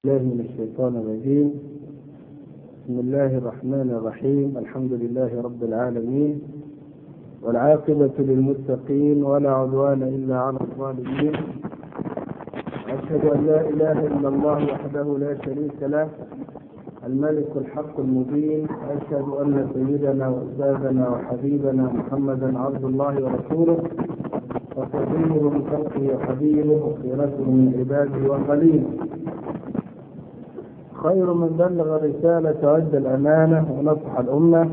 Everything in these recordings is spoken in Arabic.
الله من الشيطان الرجيم. بسم الله الرحمن الرحيم. الحمد لله رب العالمين، والعاقبة للمتقين، ولا عدوان إلا على الظالمين. أشهد أن لا إله إلا الله وحده لا شريك له، الملك الحق المبين. أشهد أن سيدنا وأستاذنا وحبيبنا محمدا عبد الله ورسوله، وصفيه من خلقه وحبيبه، وخيرته من عباده وخليله، خير من بلغ الرسالة وأدى الأمانة ونصح الأمة،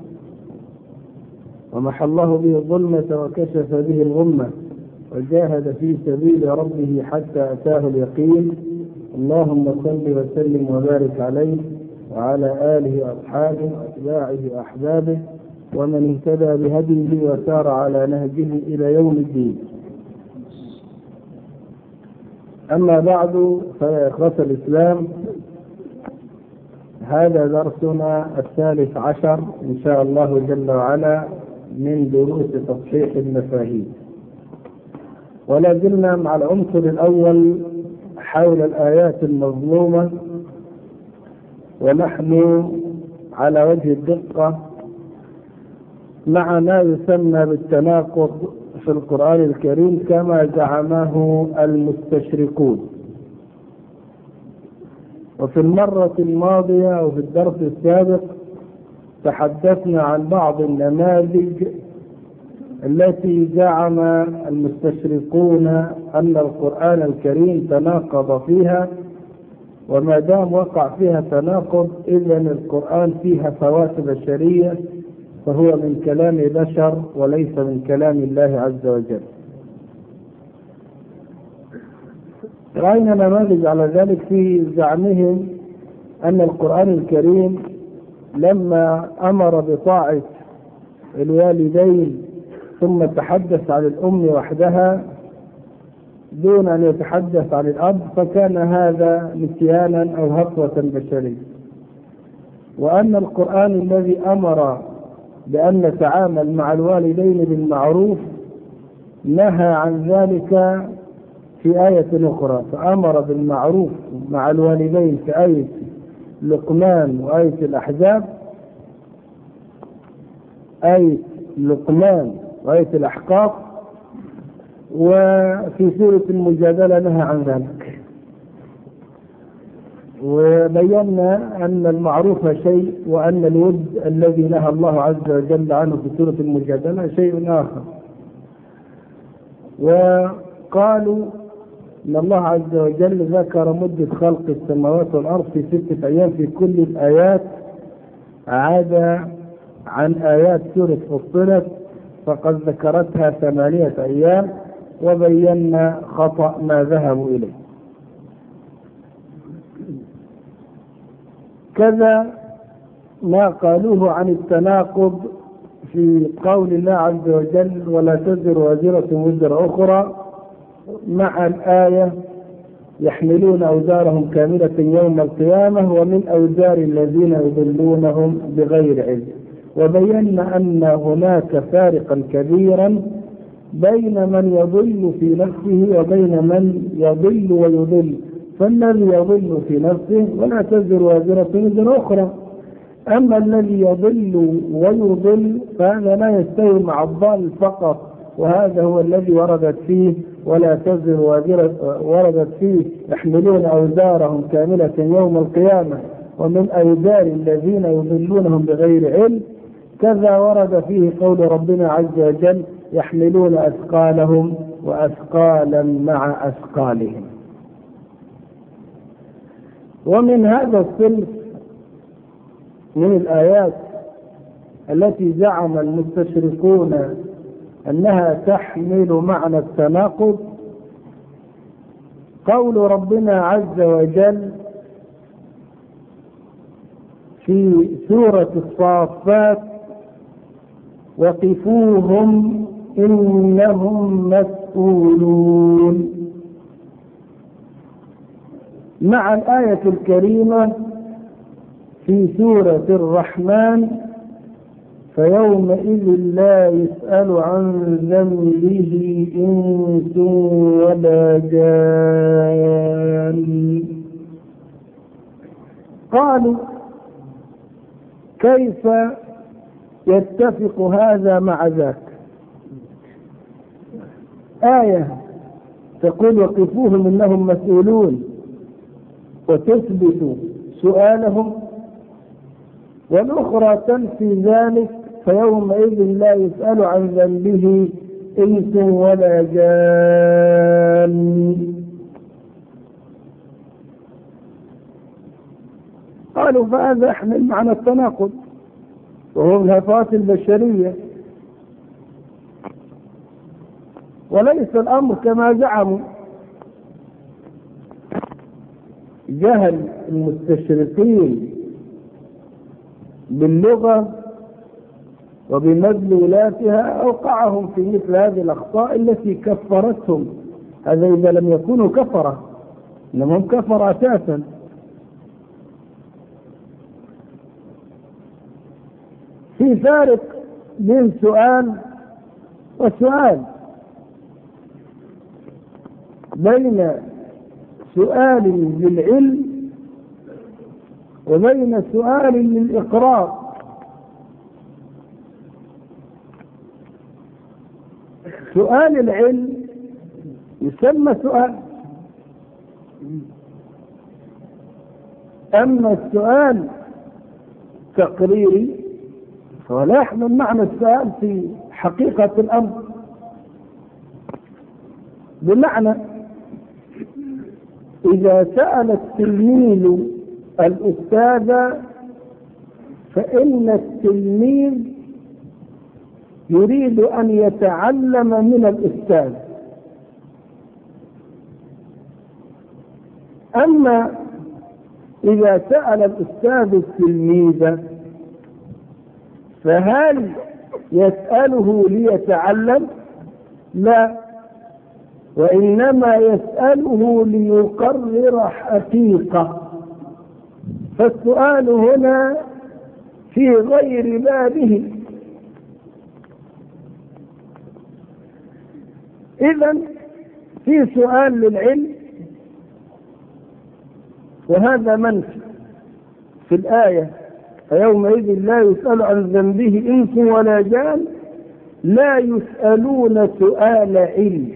ومحى الله به الظلمة وكشف به الغمة، وجاهد في سبيل ربه حتى أتاه اليقين. اللهم صل وسلم وبارك عليه وعلى آله وأصحابه وأتباعه وأحبابه ومن اهتدى بهديه وسار على نهجه إلى يوم الدين. أما بعد، فيا إخوة الإسلام، هذا درسنا 13 إن شاء الله جل وعلا من دروس تصحيح المفاهيم، ولا زلنا مع العنصر الأول حول الآيات المظلومة، ونحن على وجه الدقة مع ما يسمى بالتناقض في القرآن الكريم كما زعمه المستشرقون. وفي المرة الماضية أو في الدرس السابق تحدثنا عن بعض النماذج التي زعم المستشرقون أن القرآن الكريم تناقض فيها، وما دام وقع فيها تناقض إذن القرآن فيها فوات بشرية، فهو من كلام بشر وليس من كلام الله عز وجل. رأينا نماذج على ذلك في زعمهم أن القرآن الكريم لما أمر بطاعة الوالدين ثم تحدث عن الأم وحدها دون أن يتحدث عن الأب، فكان هذا نسيانا أو هفوة بشرية، وأن القرآن الذي أمر بأن نتعامل مع الوالدين بالمعروف نهى عن ذلك في آية أخرى، فأمر بالمعروف مع الوالدين في آية لقمان وآية الأحزاب، آية لقمان وآية الأحقاف، وفي سورة المجادلة نهى عن ذلك. وبينا أن المعروف شيء، وأن الود الذي نهى الله عز وجل عنه في سورة المجادلة شيء آخر. وقالوا إن الله عز وجل ذكر مدة خلق السماوات والأرض في 6 أيام في كل الآيات، عدا عن آيات سورة فصلت فقد ذكرتها 8 أيام، وبينا خطأ ما ذهبوا إليه. كذا ما قالوه عن التناقض في قول الله عز وجل ولا تزر وازرة وزر أخرى، مع الآية يحملون أوزارهم كاملة يوم القيامة ومن أوزار الذين يضلونهم بغير علم. وبينا أن هناك فارقا كبيرا بين من يضل في نفسه وبين من يضل ويضل، فالذي يضل في نفسه ولا تزر وازرة وزر أخرى، أما الذي يضل ويضل فهذا لا يستوي مع الضال فقط، وهذا هو الذي وردت فيه ولا تزر وازرة، وردت فيه يحملون أوزارهم كاملة يوم القيامة ومن أوزار الذين يضلونهم بغير علم. كذا ورد فيه قول ربنا عز وجل يحملون أثقالهم وأثقالا مع أثقالهم. ومن هذا الصنف من الآيات التي زعم المستشرقون أنها تحمل معنى التناقض قول ربنا عز وجل في سورة الصافات وقفوهم إنهم مسؤولون، مع الآية الكريمة في سورة الرحمن فيومئذ لا يسأل عن ذنبه إنس ولا جان. قالوا كيف يتفق هذا مع ذاك؟ آية تقول وقفوهم إنهم مسؤولون وتثبت سؤالهم، والأخرى تنفي ذلك فيومئذ لا يسأل عن ذنبه إنس ولا جان. قالوا فهذا يحمل معنى التناقض وهو من الهفوات البشرية، وليس الأمر كما زعموا. جهل المستشرقين باللغة وبمدلولاتها أوقعهم في مثل هذه الأخطاء التي كفرتهم. هذا إذا لم يكونوا كفرة، إنما هم كفر أساسا. في فارق بين سؤال وسؤال، بين سؤال للعلم وبين سؤال للإقرار. سؤال العلم يسمى سؤال، أما السؤال تقريري فلا يحمل معنى السؤال في حقيقة الأمر. بمعنى إذا سأل التلميذ الأستاذ فإن التلميذ يريد أن يتعلم من الأستاذ. أما إذا سأل الأستاذ التلميذ فهل يسأله ليتعلم؟ لا، وإنما يسأله ليقرر حقيقة. فالسؤال هنا في غير بابه. إذن في سؤال للعلم وهذا منفي في الآية فيومئذ لا يسأل عن ذنبه إنس ولا جان، لا يسألون سؤال علم،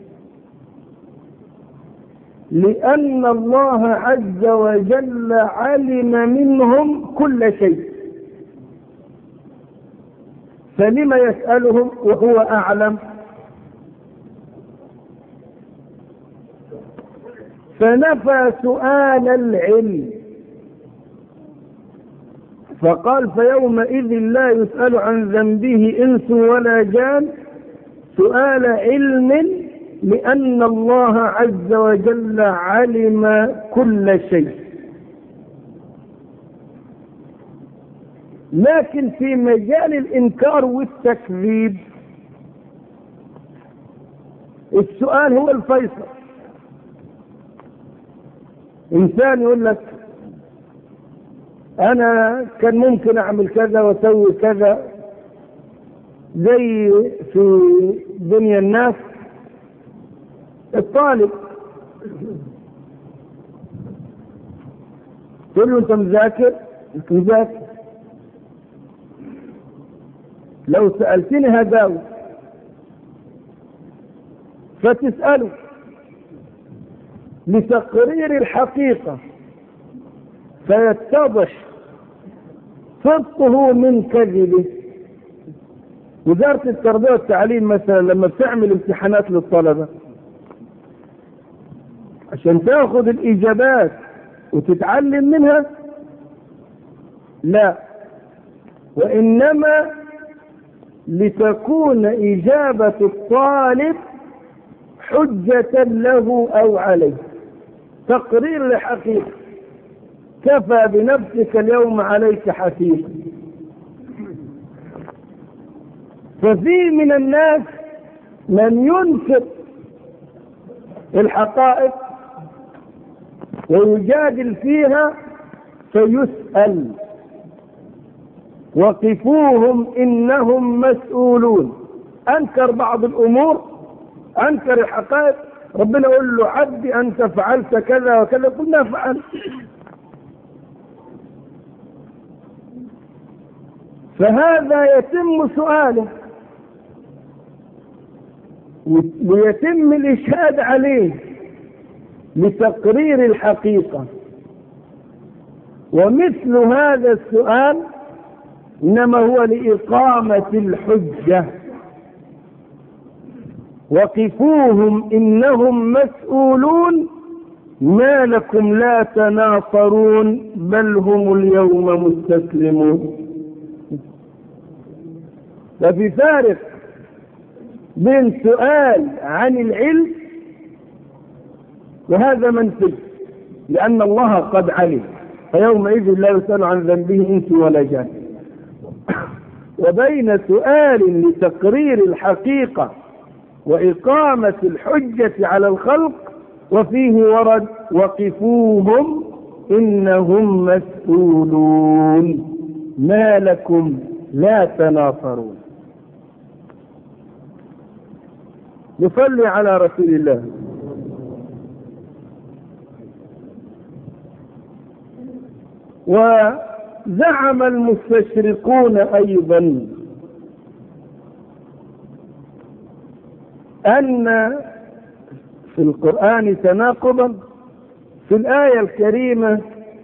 لأن الله عز وجل علم منهم كل شيء، فلما يسألهم وهو أعلم؟ فنفى سؤال العلم فقال فيومئذ لا يسأل عن ذنبه إنس ولا جان سؤال علم، لأن الله عز وجل علم كل شيء. لكن في مجال الإنكار والتكذيب السؤال هو الفيصل. إنسان يقول لك أنا كان ممكن أعمل كذا وأسوي كذا، زي في دنيا الناس الطالب تقول له أنت مذاكر؟ مذاكر. لو سألتني هداوي فتسأله لتقرير الحقيقة فيتضح صدقه من كذبه. وزارة التربية والتعليم مثلا لما بتعمل امتحانات للطلبة عشان تاخذ الإجابات وتتعلم منها، لا، وإنما لتكون إجابة الطالب حجة له أو عليه، تقرير لحقيقة. كفى بنفسك اليوم عليك حسيبا. ففي من الناس من ينكر الحقائق ويجادل فيها فيسأل وقفوهم إنهم مسؤولون. أنكر بعض الأمور، أنكر الحقائق، ربنا يقول له عبدي أنت فعلت كذا وكذا، قلنا فعل. فهذا يتم سؤاله ويتم الإشهاد عليه لتقرير الحقيقة. ومثل هذا السؤال إنما هو لإقامة الحجة. وقفوهم إنهم مسؤولون ما لكم لا تناصرون بل هم اليوم مستسلمون. ففي فارق بين سؤال عن العلم وهذا منفي، لأن الله قد علم، فيومئذ لا يسأل عن ذنبه إنس ولا جان، وبين سؤال لتقرير الحقيقة وإقامة الحجة على الخلق وفيه ورد وقفوهم إنهم مسؤولون ما لكم لا تناصرون. نصلي على رسول الله. وزعم المستشرقون أيضا أن في القرآن تناقضا في الآية الكريمة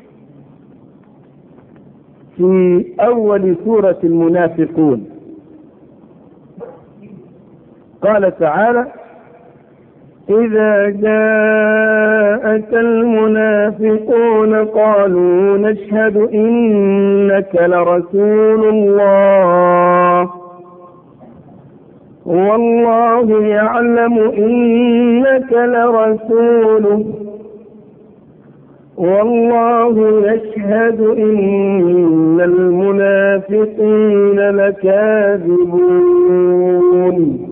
في أول سورة المنافقون. قال تعالى: إذا جاءك المنافقون قالوا نشهد إنك لرسول الله والله يعلم إنك لرسوله والله يشهد إن المنافقين لكاذبون.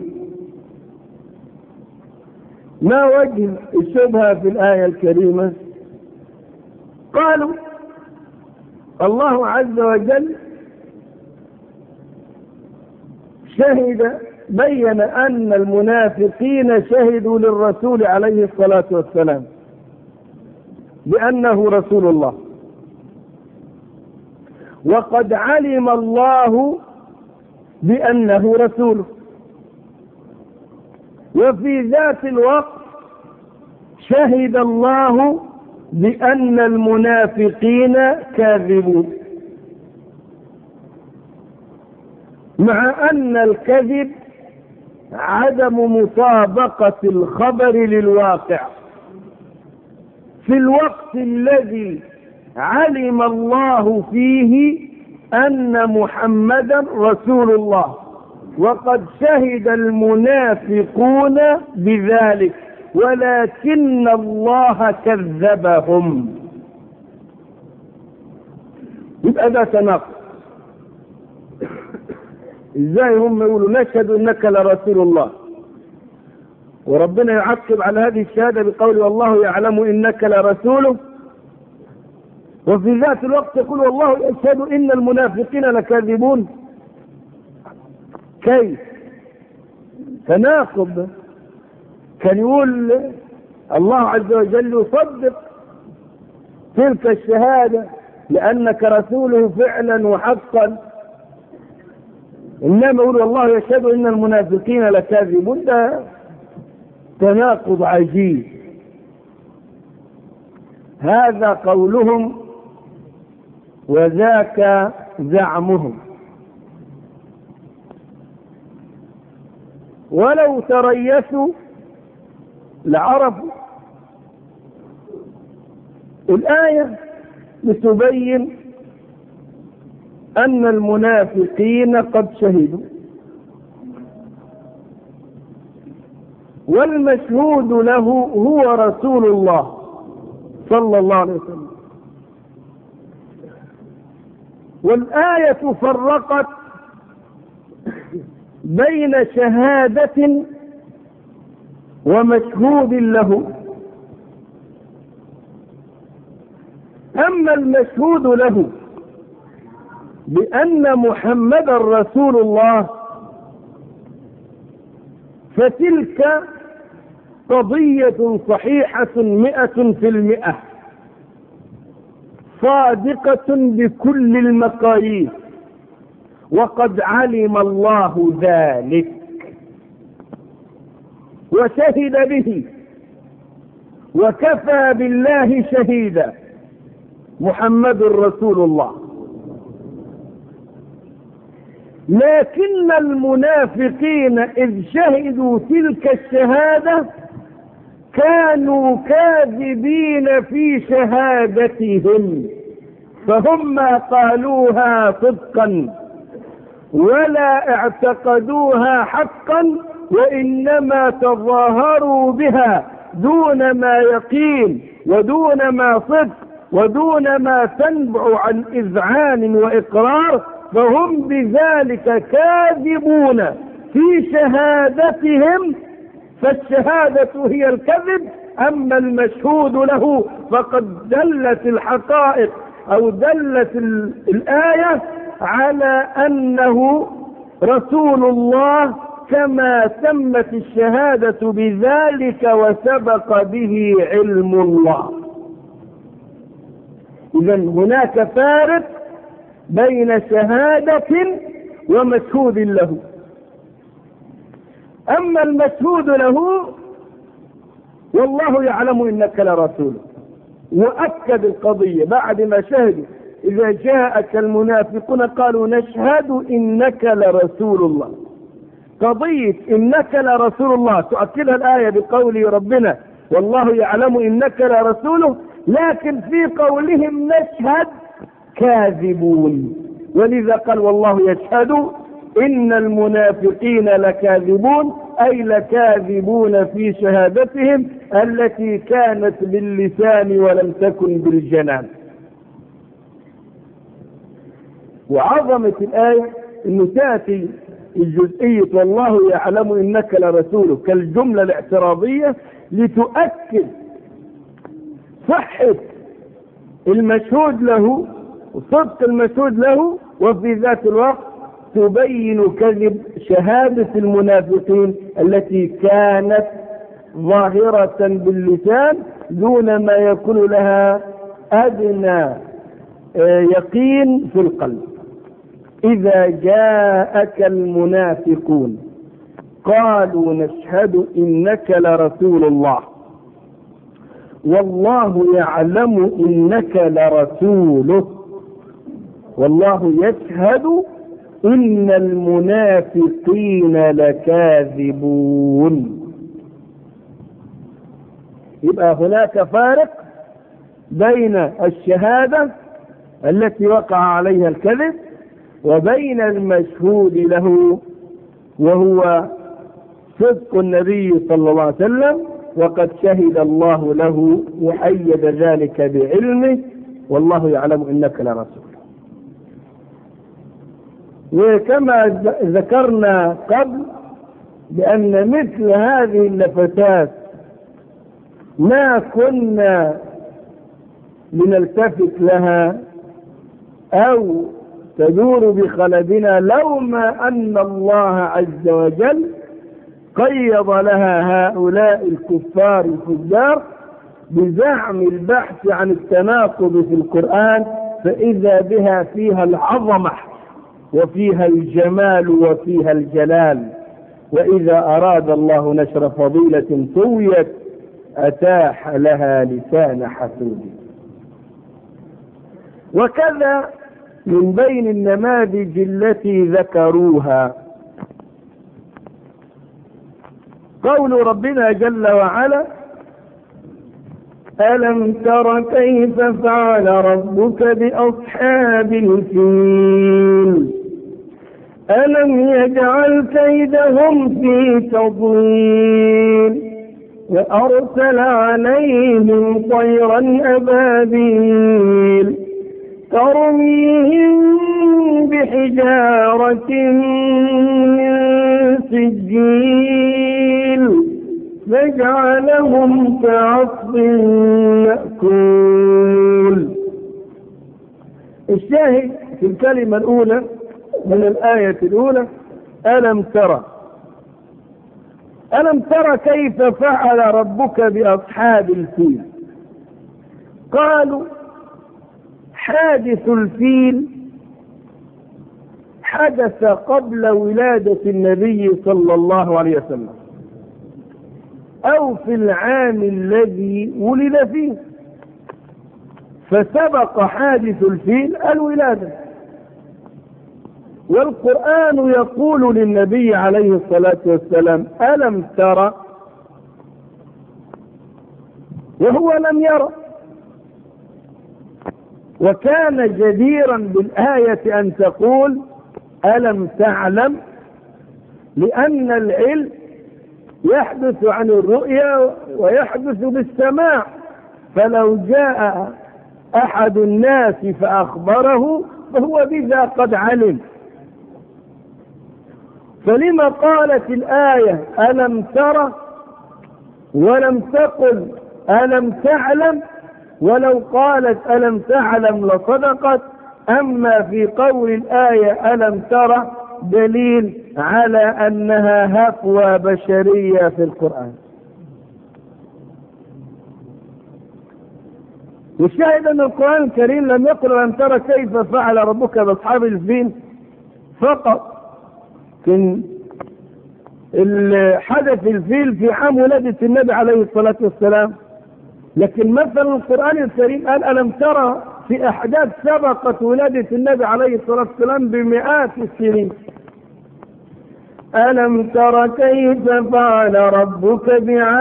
ما وجه الشبهة في الآية الكريمة؟ قالوا الله عز وجل شهد بين أن المنافقين شهدوا للرسول عليه الصلاة والسلام بأنه رسول الله، وقد علم الله بأنه رسوله، وفي ذات الوقت شهد الله بأن المنافقين كاذبون، مع أن الكذب عدم مطابقة الخبر للواقع في الوقت الذي علم الله فيه أن محمدا رسول الله، وقد شهد المنافقون بذلك ولكن الله كذبهم. يبقى ده تناقض. ازاي هم يقولوا نشهد انك لرسول الله وربنا يعقب على هذه الشهاده بقول والله يعلم انك لرسوله، وفي ذات الوقت يقول والله يشهد ان المنافقين لكاذبون؟ كيف؟ تناقض. كان يقول الله عز وجل يصدق تلك الشهاده لانك رسوله فعلا وحقا، إنما يقول والله يشهد إن المنافقين لكاذبون. ده تناقض عجيب. هذا قولهم وذاك زعمهم. ولو تريثوا لعرفوا. الآية بتبين أن المنافقين قد شهدوا، والمشهود له هو رسول الله صلى الله عليه وسلم. والآية فرقت بين شهادة ومشهود له. أما المشهود له بأن محمد رسول الله فتلك قضية صحيحة 100%، صادقة بكل المقاييس، وقد علم الله ذلك وشهد به وكفى بالله شهيدا. محمد رسول الله. لكن المنافقين إذ شهدوا تلك الشهادة كانوا كاذبين في شهادتهم، فهم ما قالوها صدقا ولا اعتقدوها حقا، وإنما تظاهروا بها دون ما يقين ودون ما صدق ودون ما تنبع عن إذعان وإقرار، فهم بذلك كاذبون في شهادتهم، فالشهادة هي الكذب. أما المشهود له فقد دلت الحقائق أو دلت الآية على أنه رسول الله كما تمت الشهادة بذلك وسبق به علم الله. إذن هناك فارق بين شهادة ومشهود له. أما المشهود له والله يعلم إنك لرسول، وأكد القضية بعد ما شهدوا إذا جاءك المنافقون قالوا نشهد إنك لرسول الله. قضية إنك لرسول الله تؤكدها الآية بقول ربنا والله يعلم إنك لرسوله، لكن في قولهم نشهد كاذبون، ولذا قال والله يشهد إن المنافقين لكاذبون، أي لكاذبون في شهادتهم التي كانت باللسان ولم تكن بالجنان. وعظمة الآية أنه تأتي الجزئية والله يعلم إنك لرسوله كالجملة الاعتراضية لتؤكد صحة المشهود له وصدق المشهود له، وفي ذات الوقت تبين كذب شهادة المنافقين التي كانت ظاهرة باللسان دون ما يكون لها أدنى يقين في القلب. إذا جاءك المنافقون قالوا نشهد إنك لرسول الله والله يعلم إنك لرسوله والله يشهد إن المنافقين لكاذبون. يبقى هناك فارق بين الشهادة التي وقع عليها الكذب وبين المشهود له وهو صدق النبي صلى الله عليه وسلم، وقد شهد الله له وأيد ذلك بعلمه والله يعلم إنك لرسول. وكما ذكرنا قبل بأن مثل هذه اللفتات ما كنا لنلتفت لها أو تدور بخلدنا لوما أن الله عز وجل قيض لها هؤلاء الكفار الفجار بزعم البحث عن التناقض في القرآن، فإذا بها فيها العظمة وفيها الجمال وفيها الجلال. وإذا أراد الله نشر فضيلة طويت أتاح لها لسان حسود. وكذا من بين النماذج التي ذكروها قول ربنا جل وعلا ألم تر كيف فعل ربك بأصحاب الفيل ألم يجعل كيدهم في تضليل وأرسل عليهم طيرا أبابيل ترميهم بحجارة من سجيل فجعلهم كعصف مأكول. الشاهد في الكلمة الأولى من الآية الأولى ألم ترى كيف فعل ربك بأصحاب الفيل. قالوا حادث الفيل حدث قبل ولادة النبي صلى الله عليه وسلم أو في العام الذي ولد فيه، فسبق حادث الفيل الولادة. والقرآن يقول للنبي عليه الصلاة والسلام: ألم ترى؟ وهو لم يرى. وكان جديرا بالآية أن تقول: ألم تعلم؟ لأن العلم يحدث عن الرؤيا ويحدث بالسماع، فلو جاء أحد الناس فأخبره فهو بذا قد علم. فلما قالت الآية ألم ترى ولم تقل ألم تعلم؟ ولو قالت ألم تعلم لصدقت. أما في قول الآية ألم ترى دليل على أنها هفوة بشرية في القرآن. والشاهد أن القرآن الكريم لم يقل ألم ترى كيف فعل ربك بأصحاب الفيل فقط، كان حدث الفيل في عام ولادة النبي عليه الصلاة والسلام. لكن مثلا القرآن الكريم قال ألم ترى في أحداث سبقت ولادة النبي عليه الصلاة والسلام بمئات السنين. ألم تر كيف فعل ربك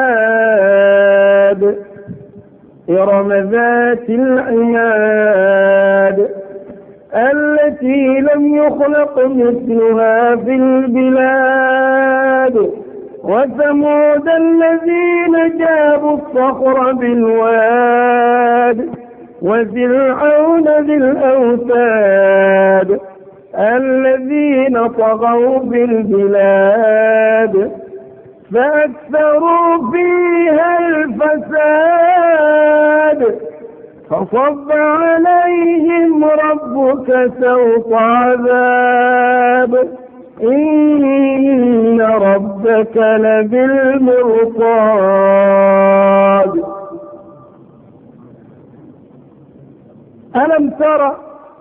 بعاد إرم ذات العماد التي لم يخلق مثلها في البلاد وثمود الذين جابوا الصخر بالواد وفرعون ذي الأوتاد الذين طغوا بالبلاد فأكثروا فيها الفساد فصب عليهم ربك سوط عذاب إن ربك لبالمرصاد. ألم ترى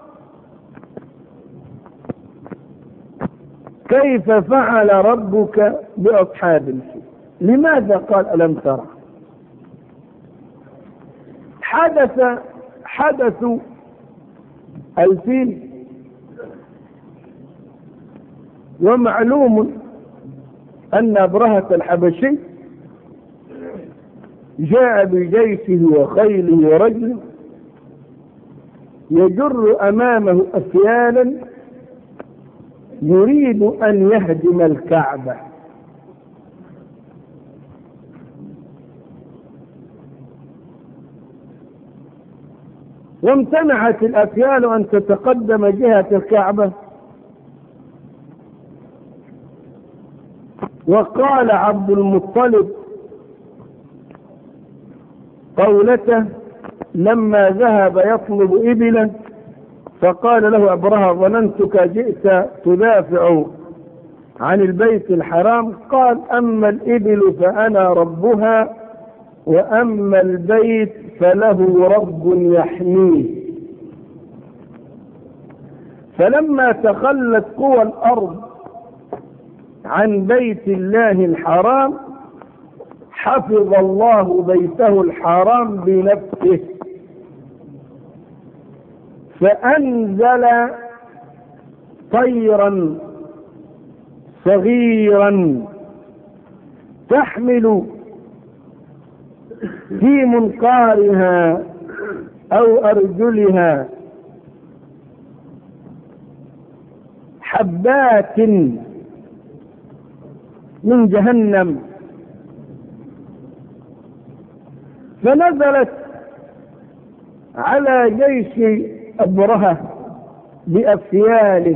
كيف فعل ربك بأصحاب الفيل؟ لماذا قال ألم ترى؟ حدث الفيل، ومعلوم أن أبرهة الحبشي جاء بجيشه وخيله ورجله يجر أمامه أسيالا يريد أن يهدم الكعبة. وامتنعت الأفيال أن تتقدم جهة الكعبة، وقال عبد المطلب قولته لما ذهب يطلب إبلا، فقال له أبرهة: ظننتك جئت تدافع عن البيت الحرام. قال: أما الإبل فأنا ربها، وأما البيت فله رب يحميه. فلما تخلت قوى الأرض عن بيت الله الحرام حفظ الله بيته الحرام بنفسه، فأنزل طيرا صغيرا تحمل في منقارها أو أرجلها حبات من جهنم، فنزلت على جيش أبرهة بأفياله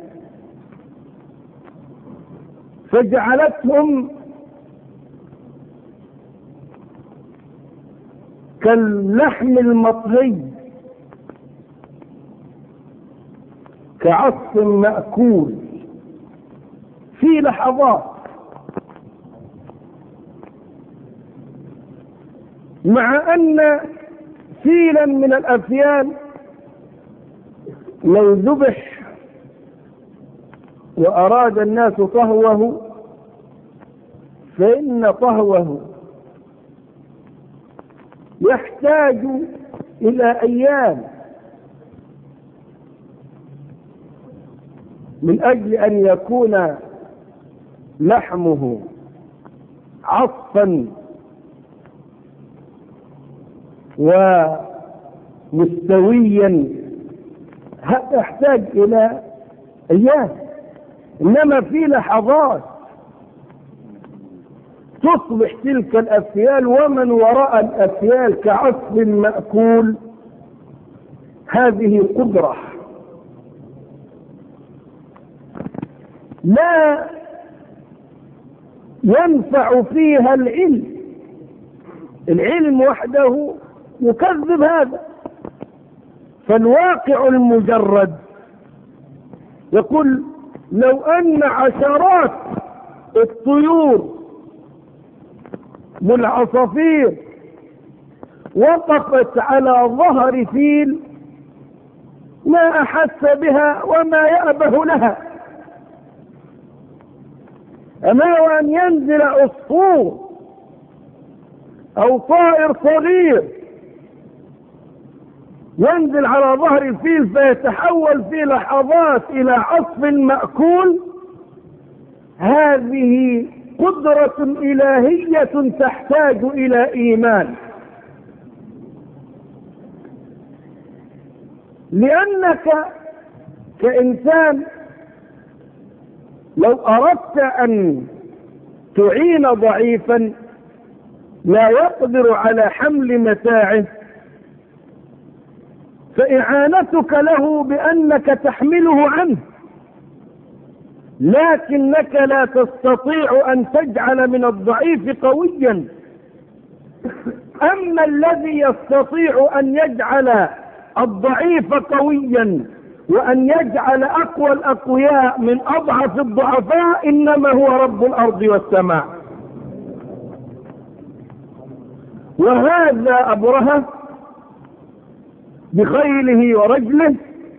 فجعلتهم كاللحم المطهي كعصف مأكول في لحظات، مع أن فيلا من الأفيال لو ذبح وأراد الناس طهوه فإن طهوه يحتاج إلى أيام من أجل أن يكون لحمه عصفا ومستويا، هذا يحتاج إلى أيام. إنما في لحظات تصبح تلك الأفيال ومن وراء الأفيال كعصف مأكول. هذه قدرة لا ينفع فيها العلم وحده يكذب هذا. فالواقع المجرد يقول لو أن عشرات الطيور والعصافير وقفت على ظهر فيل ما أحس بها وما يأبه لها. أما أن ينزل عصفور أو طائر صغير ينزل على ظهر الفيل فيتحول في لحظات إلى عصف مأكول، هذه قدرة إلهية تحتاج إلى إيمان. لأنك كإنسان لو أردت أن تعين ضعيفا لا يقدر على حمل متاعه فإعانتك له بأنك تحمله عنه، لكنك لا تستطيع أن تجعل من الضعيف قويا. أما الذي يستطيع أن يجعل الضعيف قويا وأن يجعل أقوى الأقوياء من أضعف الضعفاء إنما هو رب الأرض والسماء. وهذا أبرهة بخيله ورجله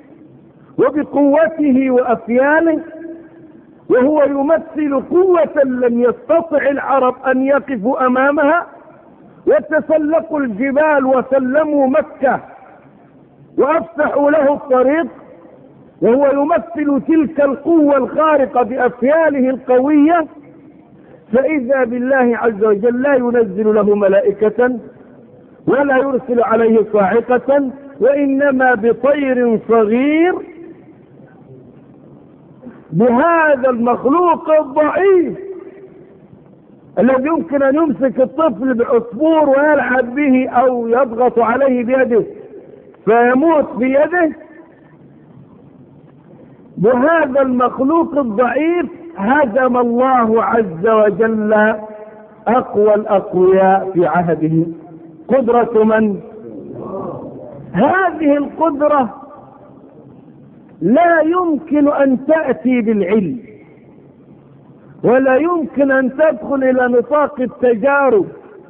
وبقوته وأفياله، وهو يمثل قوة لم يستطع العرب أن يقفوا أمامها، وتسلقوا الجبال وسلموا مكة وأفسحوا له الطريق، وهو يمثل تلك القوة الخارقة بأفياله القوية. فإذا بالله عز وجل لا ينزل له ملائكة ولا يرسل عليه صاعقة، وإنما بطير صغير بهذا المخلوق الضعيف الذي يمكن أن يمسك الطفل بعصفور ويلعب به أو يضغط عليه بيده فيموت بيده. بهذا المخلوق الضعيف هزم الله عز وجل أقوى الأقوياء في عهده. قدرة من؟ هذه القدرة لا يمكن أن تأتي بالعلم، ولا يمكن أن تدخل إلى نطاق التجارب،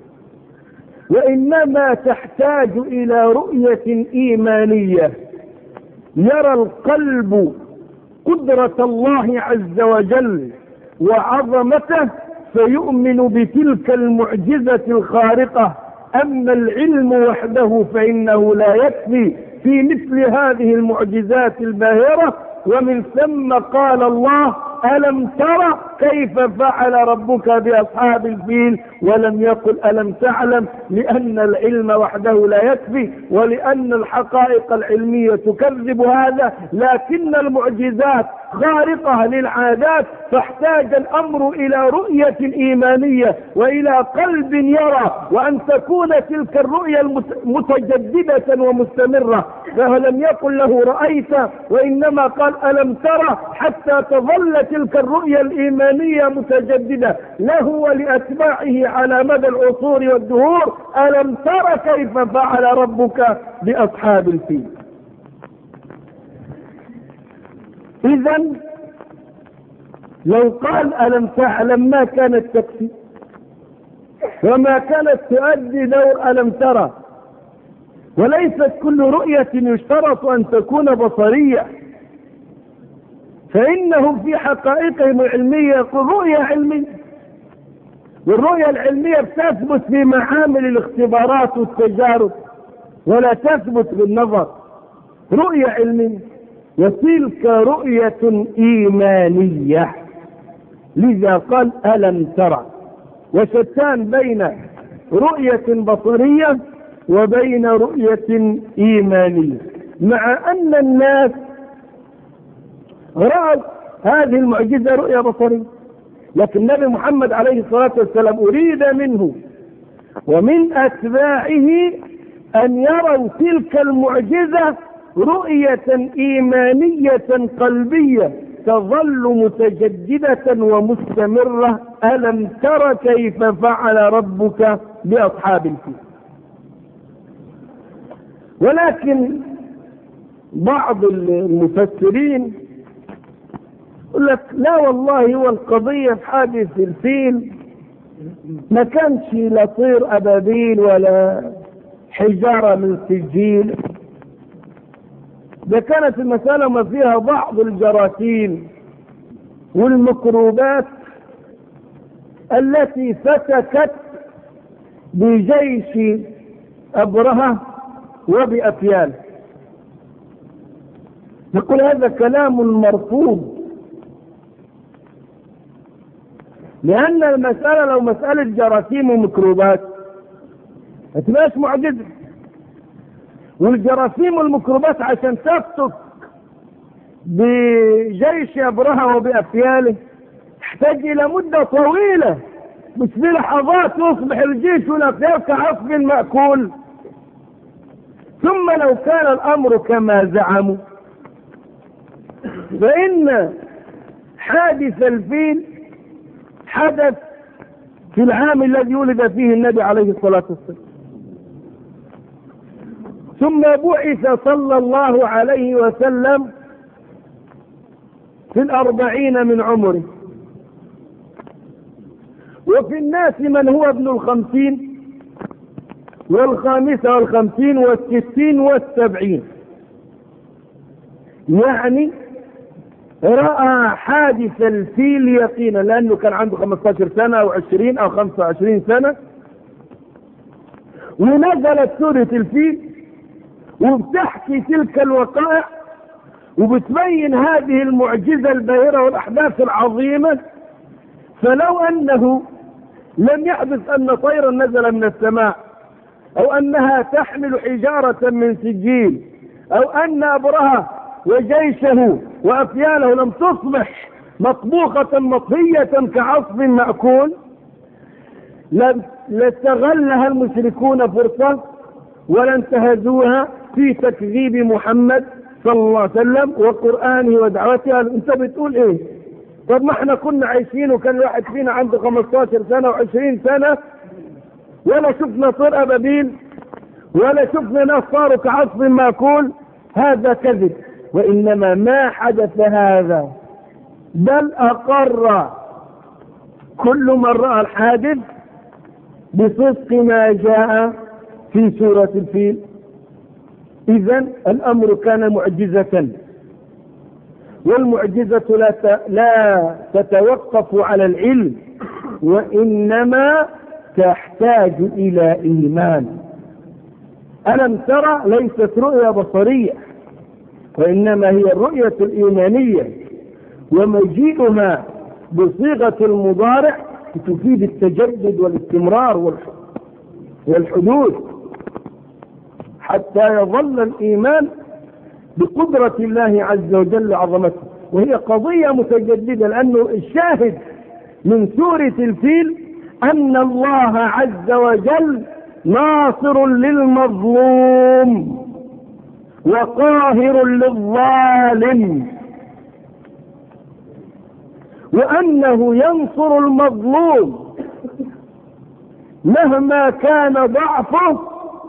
وإنما تحتاج إلى رؤية إيمانية. يرى القلب قدرة الله عز وجل وعظمته فيؤمن بتلك المعجزة الخارقة. أما العلم وحده فإنه لا يكفي في مثل هذه المعجزات الباهرة. ومن ثم قال الله ألم ترى كيف فعل ربك بأصحاب الفيل، ولم يقل ألم تعلم، لأن العلم وحده لا يكفي، ولأن الحقائق العلمية تكذب هذا، لكن المعجزات خارقة للعادات، فاحتاج الأمر إلى رؤية إيمانية وإلى قلب يرى، وأن تكون تلك الرؤية متجددة ومستمرة. فلم يقل له رأيت، وإنما قال ألم ترى، حتى تظل تلك الرؤية الإيمانية متجددة له ولأتباعه على مدى العصور والدهور. ألم ترى كيف فعل ربك بأصحاب الفيل. إذن لو قال ألم تعلم ما كانت تكفي، وما كانت تؤدي دور ألم ترى. وليست كل رؤية يشترط أن تكون بصرية، فإنهم في حقائقهم العلمية يقول رؤية علمية، والرؤية العلمية بتثبت في معامل الاختبارات والتجارب ولا تثبت بالنظر، رؤية علمية، وتلك رؤية إيمانية. لذا قال ألم ترى، وشتان بين رؤية بصرية وبين رؤية إيمانية، مع أن الناس رأوا هذه المعجزة رؤية بصرية، لكن النبي محمد عليه الصلاة والسلام أريد منه ومن أتباعه أن يروا تلك المعجزة رؤية إيمانية قلبية تظل متجددة ومستمرة. ألم تر كيف فعل ربك بأصحاب الفيل؟ ولكن بعض المفسرين يقول لك لا والله، هو القضية في حادث الفيل ما كانش لا طير أبابيل ولا حجارة من سجيل، ده كانت المسألة ما فيها بعض الجراثيم والميكروبات التي فتكت بجيش أبرهة وبأفيال. نقول هذا كلام مرفوض، لأن المسألة لو مسألة جراثيم وميكروبات ما تبقاش معجزة، والجراثيم والميكروبات عشان تفتك بجيش أبرهة وبأفياله تحتاج إلى مدة طويلة، مش في لحظات يصبح الجيش والأفيال كعصف مأكول. ثم لو كان الأمر كما زعموا فإن حادث الفيل حدث في العام الذي ولد فيه النبي عليه الصلاة والسلام، ثم بعث صلى الله عليه وسلم في 40 من عمره، وفي الناس من هو ابن 50 و55 و60 و70، يعني رأى حادث الفيل يقينا، لأنه كان عنده 15 سنة أو 20 أو 25 سنة، ونزلت سورة الفيل وبتحكي تلك الوقائع وبتبين هذه المعجزة الباهرة والأحداث العظيمة. فلو أنه لم يحدث أن طيرا نزل من السماء أو أنها تحمل حجارة من سجيل أو أن أبرهة وجيشه وأفياله لم تصبح مطبوخة مطهية كعصف مأكول، لاستغلها المشركون فرصة ولا انتهزوها في تكذيب محمد صلى الله عليه وسلم وقرآنه ودعوته. انت بتقول ايه؟ طب ما احنا كنا عايشين وكان الواحد فينا عنده 15 سنة و20 سنة ولا شفنا طير أبابيل ولا شفنا ناس صاروا كعصف مأكول. هذا كذب، وإنما ما حدث هذا، بل أقر كل من رأى الحادث بصدق ما جاء في سورة الفيل. إذن الأمر كان معجزة، والمعجزة لا تتوقف على العلم، وإنما تحتاج إلى إيمان. ألم ترى ليست رؤية بصرية، وإنما هي الرؤية الإيمانية، ومجيئها بصيغة المضارع تفيد التجدد والاستمرار والحدوث، حتى يظل الإيمان بقدرة الله عز وجل وعظمته. وهي قضية متجددة، لأنه الشاهد من سورة الفيل أن الله عز وجل ناصر للمظلوم وقاهر للظالم، وأنه ينصر المظلوم مهما كان ضعفه،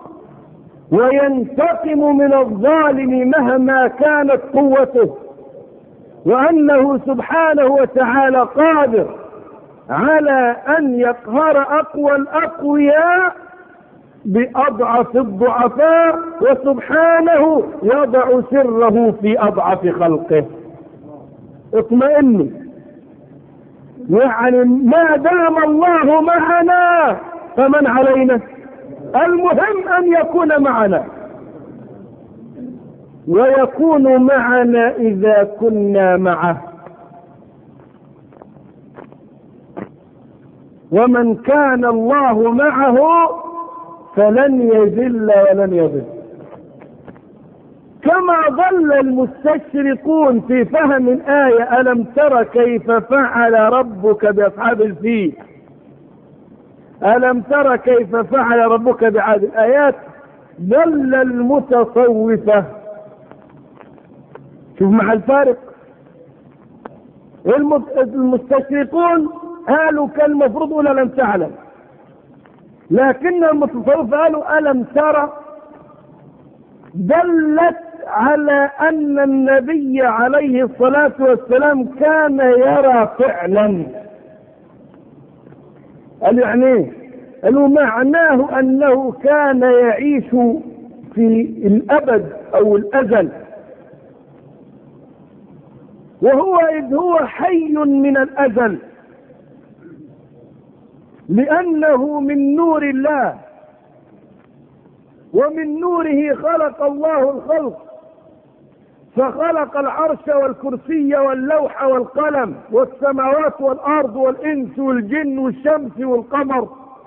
وينتقم من الظالم مهما كانت قوته، وأنه سبحانه وتعالى قادر على أن يقهر أقوى الأقوياء بأضعف الضعفاء، وسبحانه يضع سره في أضعف خلقه. اطمئني، يعني ما دام الله معنا فمن علينا؟ المهم أن يكون معنا، ويكون معنا إذا كنا معه. ومن كان الله معه فلن يذل ولن يضل. كما ضل المستشرقون في فهم الآية ألم تر كيف فعل ربك بأصحاب الفيل، ألم تر كيف فعل ربك بعاد الآيات، ضل المتصوفة. شوف مع الفارق، المستشرقون قالوا كان المفروض أولا لم تعلم، لكن المتصوفة قالوا ألم ترى، دلت على أن النبي عليه الصلاة والسلام كان يرى فعلا. قالوا يعني ايه؟ قالوا معناه أنه كان يعيش في الأبد أو الأزل، وهو إذ هو حي من الأزل، لأنه من نور الله، ومن نوره خلق الله الخلق، فخلق العرش والكرسي واللوح والقلم والسماوات والأرض والإنس والجن والشمس والقمر،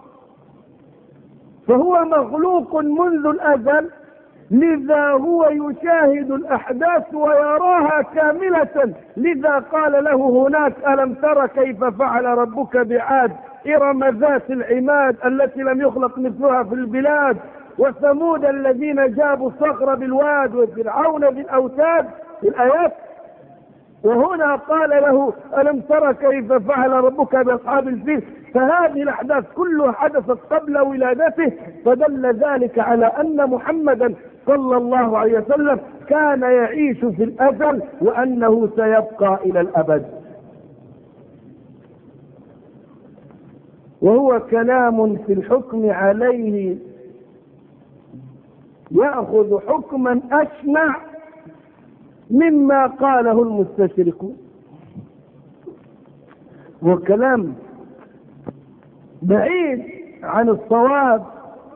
فهو مخلوق منذ الأزل، لذا هو يشاهد الأحداث ويراها كاملة. لذا قال له هناك ألم تر كيف فعل ربك بعاد إرم ذات العماد التي لم يخلق مثلها في البلاد، وثمود الذين جابوا الصخر بالواد، وفرعون بالأوتاد في الآيات. وهنا قال له ألم تر كيف فعل ربك بأصحاب الفيل. فهذه الأحداث كلها حدثت قبل ولادته، فدل ذلك على أن محمدا صلى الله عليه وسلم كان يعيش في الأزل، وأنه سيبقى إلى الأبد. وهو كلام في الحكم عليه يأخذ حكما أشنع مما قاله المستشركون، وكلام بعيد عن الصواب.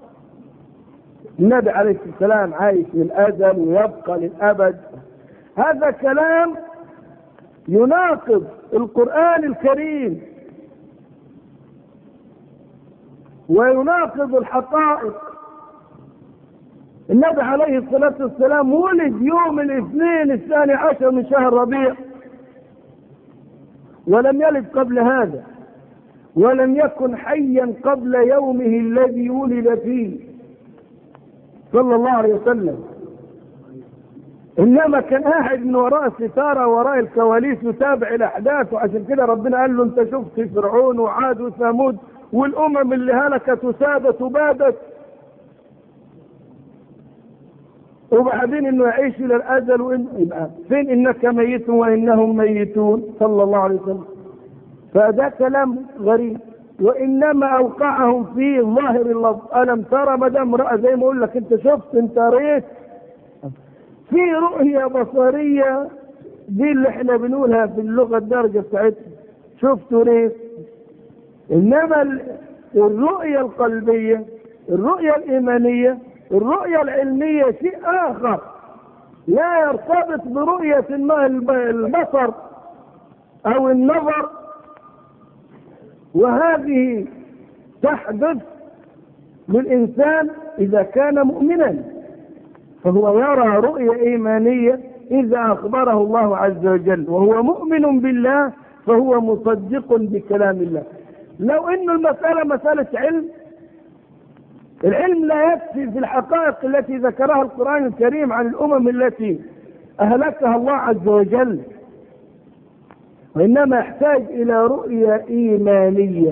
النبي عليه السلام عايش للأزل ويبقى للأبد، هذا كلام يناقض القرآن الكريم ويناقض الحقائق. النبي عليه الصلاة والسلام ولد يوم الاثنين 12 من شهر ربيع، ولم يلد قبل هذا، ولم يكن حيا قبل يومه الذي ولد فيه صلى الله عليه وسلم، إنما كان قاعد من وراء الستارة وراء الكواليس يتابع الأحداث. وعشان كده ربنا قال له أنت شفت فرعون وعاد وثمود والأمم اللي هلكت وسادت وبادت، وبعدين انه يعيش الى الازل. يبقى فين انك ميت وانهم ميتون صلى الله عليه وسلم؟ فده كلام غريب، وانما اوقعهم في ظاهر اللفظ. الم ترى ما دام رأى، زي ما اقول لك انت شفت، انت قريت، في رؤية بصرية دي اللي احنا بنقولها في اللغة الدرجة بتاعتنا، شفت وريت. انما الرؤية القلبية، الرؤية الإيمانية، الرؤية العلمية شيء آخر، لا يرتبط برؤية البصر أو النظر. وهذه تحدث للإنسان إذا كان مؤمنا، فهو يرى رؤية إيمانية إذا أخبره الله عز وجل، وهو مؤمن بالله فهو مصدق بكلام الله. لو إن المسألة مسألة علم، العلم لا يكفي في الحقائق التي ذكرها القرآن الكريم عن الأمم التي أهلكها الله عز وجل، وإنما يحتاج إلى رؤية إيمانية.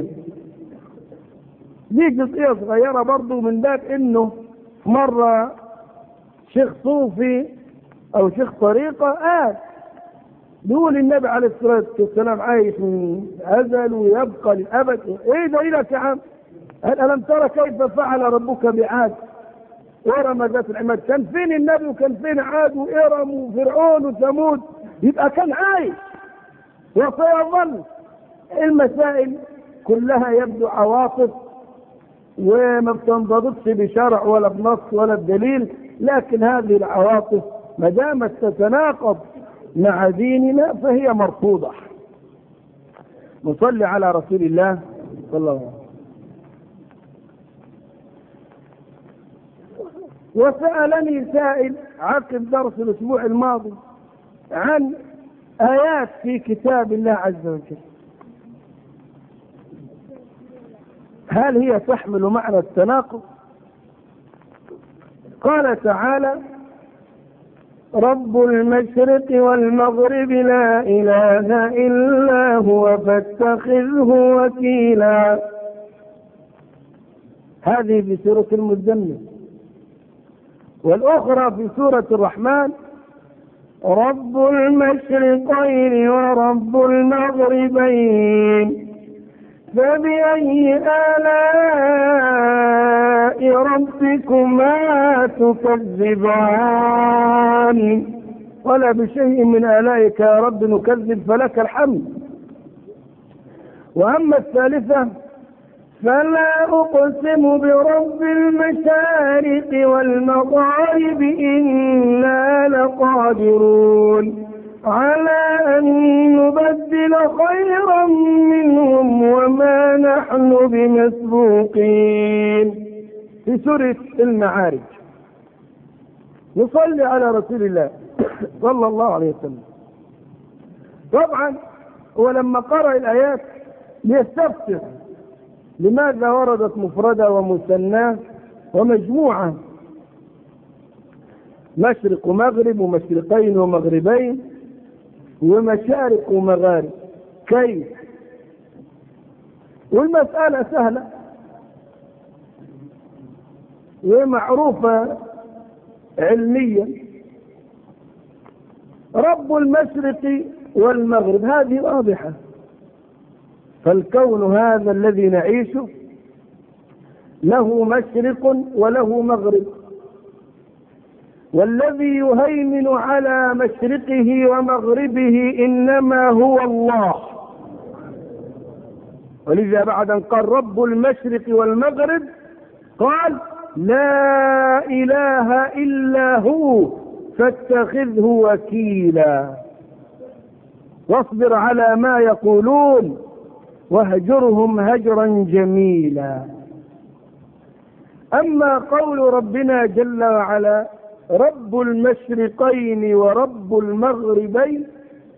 دي جزئية صغيرة برضو، من باب إنه مرة شيخ صوفي أو شيخ طريقة بيقول النبي عليه الصلاة والسلام عايش من أزل ويبقى للأبد. إيه دليلك يا عم؟ ألم ترى كيف فعل ربك بعاد إرم ذات العماد؟ كان فين النبي وكان فين عاد وإرم وفرعون وثمود؟ يبقى كان عايش وسيظل المسائل كلها يبدو عواطف وما بتنضبطش بشرع ولا بنص ولا بدليل، لكن هذه العواطف ما دامت تتناقض مع ديننا فهي مرفوضة. نصلي على رسول الله صلى الله عليه وسلم. وسألني سائل عقب درس الأسبوع الماضي عن آيات في كتاب الله عز وجل، هل هي تحمل معنى التناقض؟ قال تعالى: رب المشرق والمغرب لا إله إلا هو فاتخذه وكيلا. هذه في سورة المزمل. والأخرى في سورة الرحمن: رب المشرقين ورب المغربين فبأي آلاء ربكما تكذبان؟ ولا بشيء من آلائك يا رب نكذب فلك الحمد. وأما الثالثة: فلا أقسم برب المشارق والمغارب إنا لقادرون على أن نبدل خيرا منهم وما نحن بمسبوقين. في سورة المعارج. نصلي على رسول الله صلى الله عليه وسلم. طبعا ولما قرأ الآيات يستفسر لماذا وردت مفردة ومثنى ومجموعة، مشرق ومغرب ومشرقين ومغربين ومشارق ومغارب، كيف؟ والمسألة سهلة ومعروفة علميا. رب المشرق والمغرب هذه واضحة، فالكون هذا الذي نعيشه له مشرق وله مغرب، والذي يهيمن على مشرقه ومغربه إنما هو الله. ولذا بعد أن قال رب المشرق والمغرب قال لا إله إلا هو فاتخذه وكيلا واصبر على ما يقولون واهجرهم هجرا جميلا. أما قول ربنا جل وعلا رب المشرقين ورب المغربين،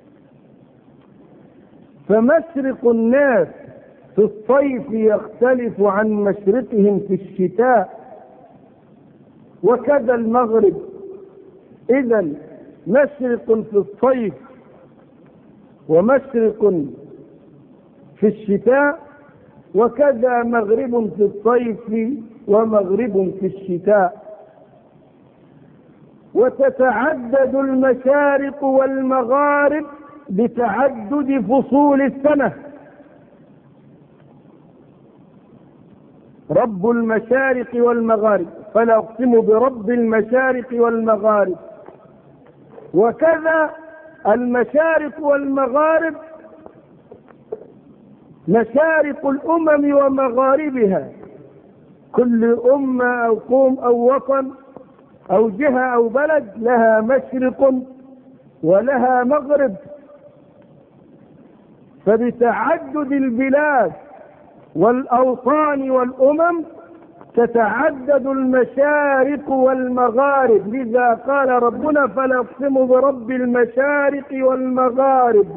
فمشرق الناس في الصيف يختلف عن مشرقهم في الشتاء، وكذا المغرب. إذن مشرق في الصيف ومشرق في الشتاء، وكذا مغرب في الصيف ومغرب في الشتاء. وتتعدد المشارق والمغارب بتعدد فصول السنة. رب المشارق والمغارب، فلا أقسم برب المشارق والمغارب. وكذا المشارق والمغارب مشارق الأمم ومغاربها، كل أمة أو قوم أو وطن أو جهة أو بلد لها مشرق ولها مغرب. فبتعدد البلاد والأوطان والأمم تتعدد المشارق والمغارب. لذا قال ربنا فلا أقسم برب المشارق والمغارب.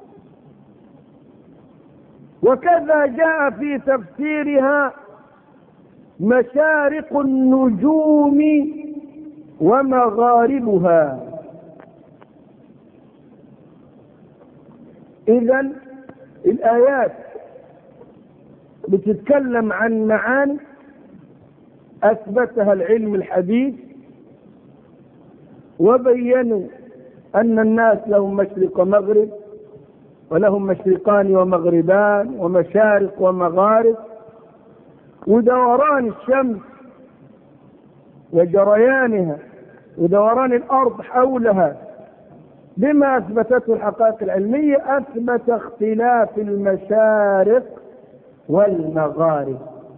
وكذا جاء في تفسيرها مشارق النجوم ومغاربها. إذن الآيات بتتكلم عن معاني أثبتها العلم الحديث، وبينوا أن الناس لهم مشرق ومغرب، ولهم مشرقان ومغربان ومشارق ومغارب، ودوران الشمس وجريانها ودوران الأرض حولها بما أثبتته الحقائق العلمية، أثبت اختلاف المشارق والمغارب،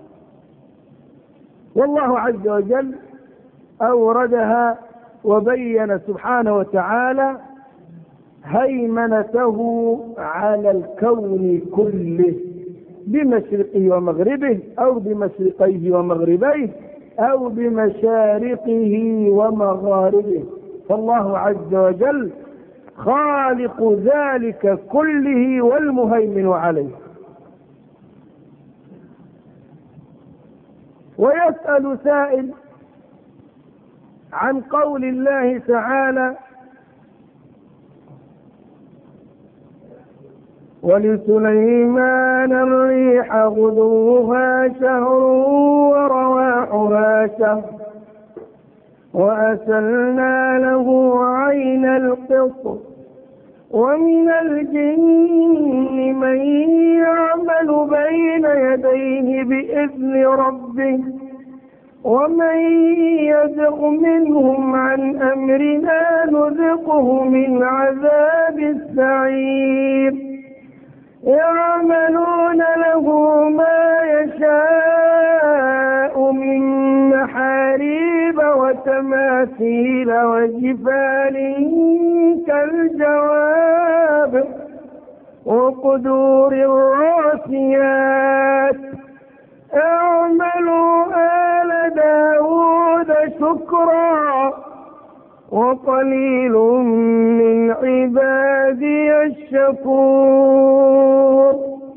والله عز وجل أوردها وبين سبحانه وتعالى هيمنته على الكون كله بمشرقه ومغربه، أو بمشرقيه ومغربيه، أو بمشارقه ومغاربه. فالله عز وجل خالق ذلك كله والمهيمن عليه. ويسأل سائل عن قول الله تعالى: ولسليمان الريح غدوها شهر ورواحها شهر وأسلنا له عين القطر ومن الجن من يعمل بين يديه بإذن ربه ومن يزغ منهم عن أمرنا نذقه من عذاب السعير يعملون له ما يشاء من محاريب وتماثيل وجفان كالجواب وقدور الراسيات اعملوا آل داود شكرا وقليل من عبادي الشكور.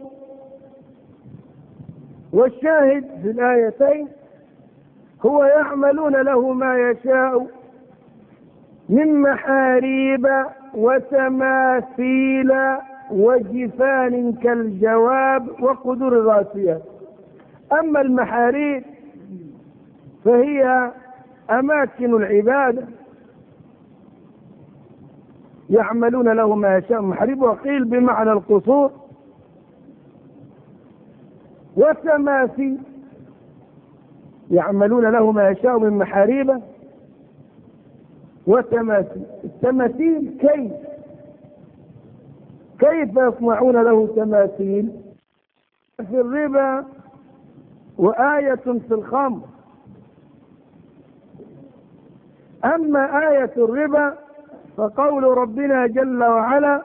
والشاهد في الآيتين هو يعملون له ما يشاء من محاريب وتماثيل وجفان كالجواب وقدور الراسيات. أما المحاريب فهي أماكن العبادة يعملون له ما يشاء من محاريب، وقيل بمعنى القصور. وتماثيل يعملون له ما يشاء من محاريب وتماثيل. التماثيل كيف يصنعون له تماثيل؟ في الربا وآية في الخمر. أما آية الربا فقول ربنا جل وعلا: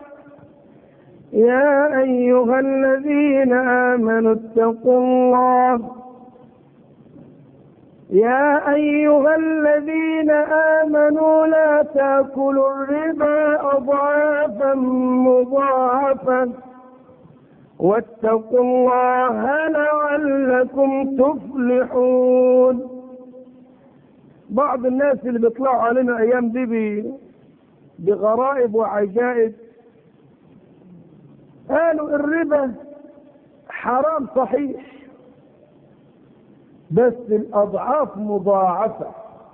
يا أيها الذين آمنوا اتقوا الله يا أيها الذين آمنوا لا تأكلوا الربا أضعافا مضاعفة واتقوا الله لعلكم تفلحون. بعض الناس اللي بيطلعوا علينا الأيام دي بغرائب وعجائب قالوا الربا حرام صحيح بس الأضعاف مضاعفة.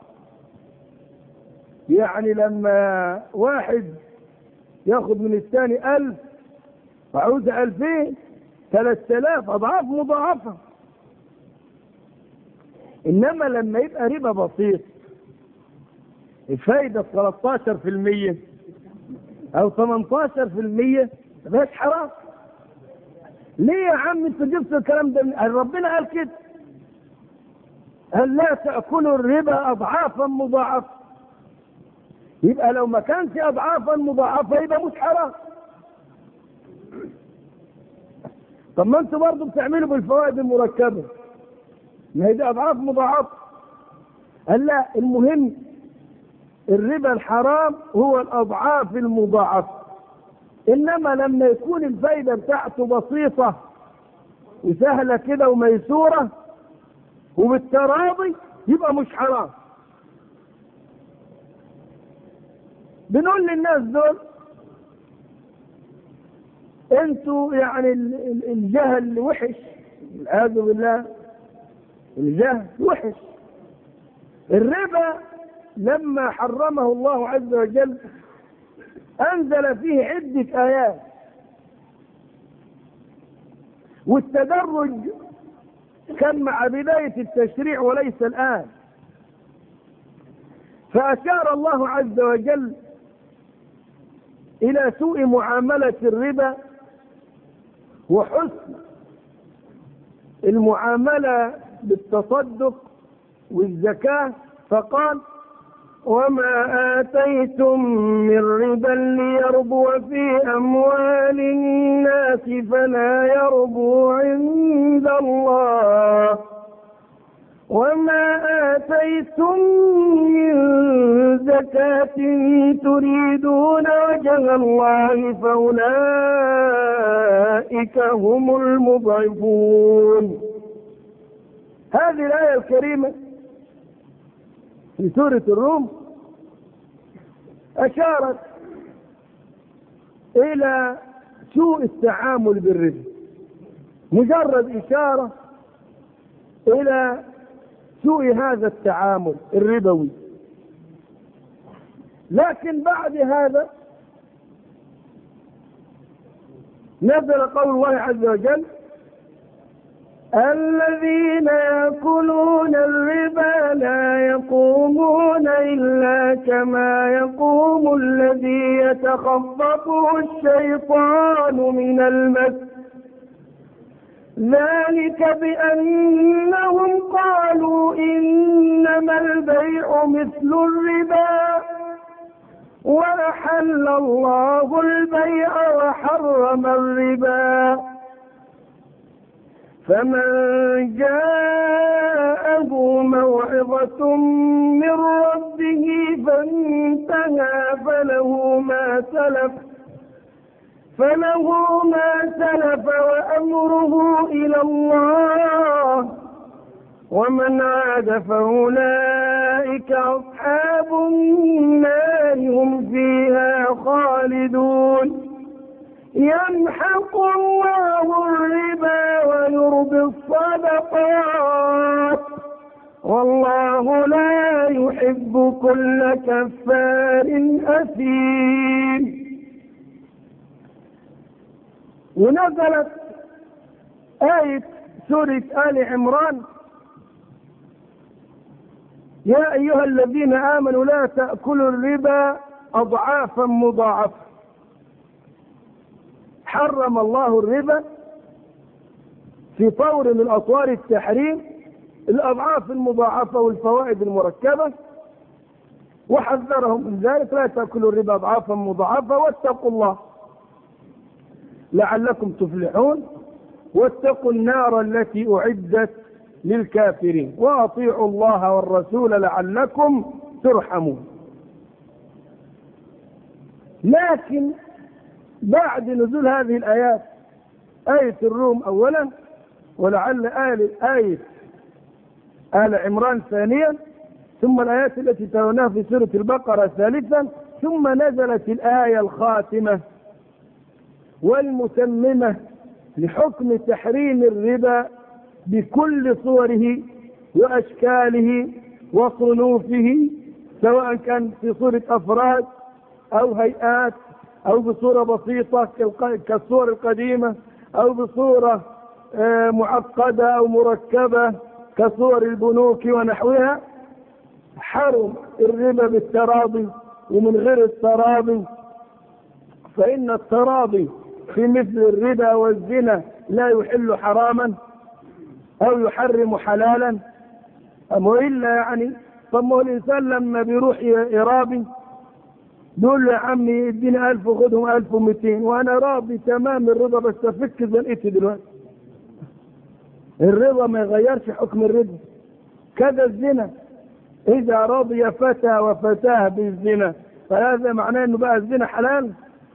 يعني لما واحد ياخد من الثاني 1000 وعاوز 2000 3000 أضعاف مضاعفة. إنما لما يبقى ربا بسيط الفايدة 13% أو 18% مبقاش حرام. ليه يا عم انت جبت الكلام ده؟ ربنا قال كده، قال لا تأكلوا الربا أضعافا مضاعفة. يبقى لو ما كانش أضعافا مضاعفة يبقى مش حرام. طب ما انتوا برضه بتعملوا بالفوائد المركبة، ما هي دي أضعاف مضاعفة. قال لا، المهم الربا الحرام هو الأضعاف المضاعفة. إنما لما يكون الفايدة بتاعته بسيطة وسهلة كده وميسورة وبالتراضي يبقى مش حرام. بنقول للناس دول انتوا يعني الجهل وحش، والعياذ بالله الجهل وحش. الربا لما حرمه الله عز وجل أنزل فيه عدة آيات، والتدرج كان مع بداية التشريع وليس الآن. فأشار الله عز وجل إلى سوء معاملة الربا وحسن المعاملة بالتصدق والزكاة، فقال: وما آتيتم من ربا ليربو في أموال الناس فلا يربو عند الله، وما آتيتم من زكاة تريدون وجه الله فأولئك هم المضعفون. هذه الآية الكريمة في سورة الروم أشارت إلى سوء التعامل بالربا، مجرد إشارة إلى سوء هذا التعامل الربوي. لكن بعد هذا نزل قول الله عز وجل: الذين يأكلون الربا لا يقومون إلا كما يقوم الذي يتخبطه الشيطان من المس، ذلك بأنهم قالوا إنما البيع مثل الربا وأحل الله البيع وحرم الربا، فمن جاءه موعظة من ربه فانتهى فله ما سلف وأمره إلى الله، ومن عاد فأولئك أصحاب النار هم فيها خالدون. يمحق الله الربا ويربي الصدقات والله لا يحب كل كفار أثيم. ونزلت آية سورة آل عمران: يا أيها الذين آمنوا لا تأكلوا الربا أضعافا مضاعفة. حرم الله الربا في طور من أطوار التحريم الأضعاف المضاعفة والفوائد المركبة، وحذرهم من ذلك: لا تأكلوا الربا أضعافا مضاعفة واتقوا الله لعلكم تفلحون، واتقوا النار التي أعدت للكافرين، وأطيعوا الله والرسول لعلكم ترحمون. لكن بعد نزول هذه الآيات، آية الروم أولا، ولعل آية آل عمران ثانيا، ثم الآيات التي ترونها في سورة البقرة ثالثا، ثم نزلت الآية الخاتمة والمتممة لحكم تحريم الربا بكل صوره وأشكاله وصنوفه، سواء كان في صورة أفراد أو هيئات أو بصورة بسيطة كالصور القديمة أو بصورة معقدة أو مركبة كصور البنوك ونحوها. حرم الربا بالتراضي ومن غير التراضي، فإن التراضي في مثل الربا والزنا لا يحل حراما أو يحرم حلالا، وإلا يعني طب ما الإنسان لما بيروح يرابي بيقول له: يا عمي اديني 1000 وخدهم 1200 وأنا راضي تمام الرضا، بس أفك زنقتي دلوقتي. الرضا ما يغيرش حكم الربا. كذا الزنا، إذا رضي فتى وفتاه بالزنا فهذا معناه أنه بقى الزنا حلال.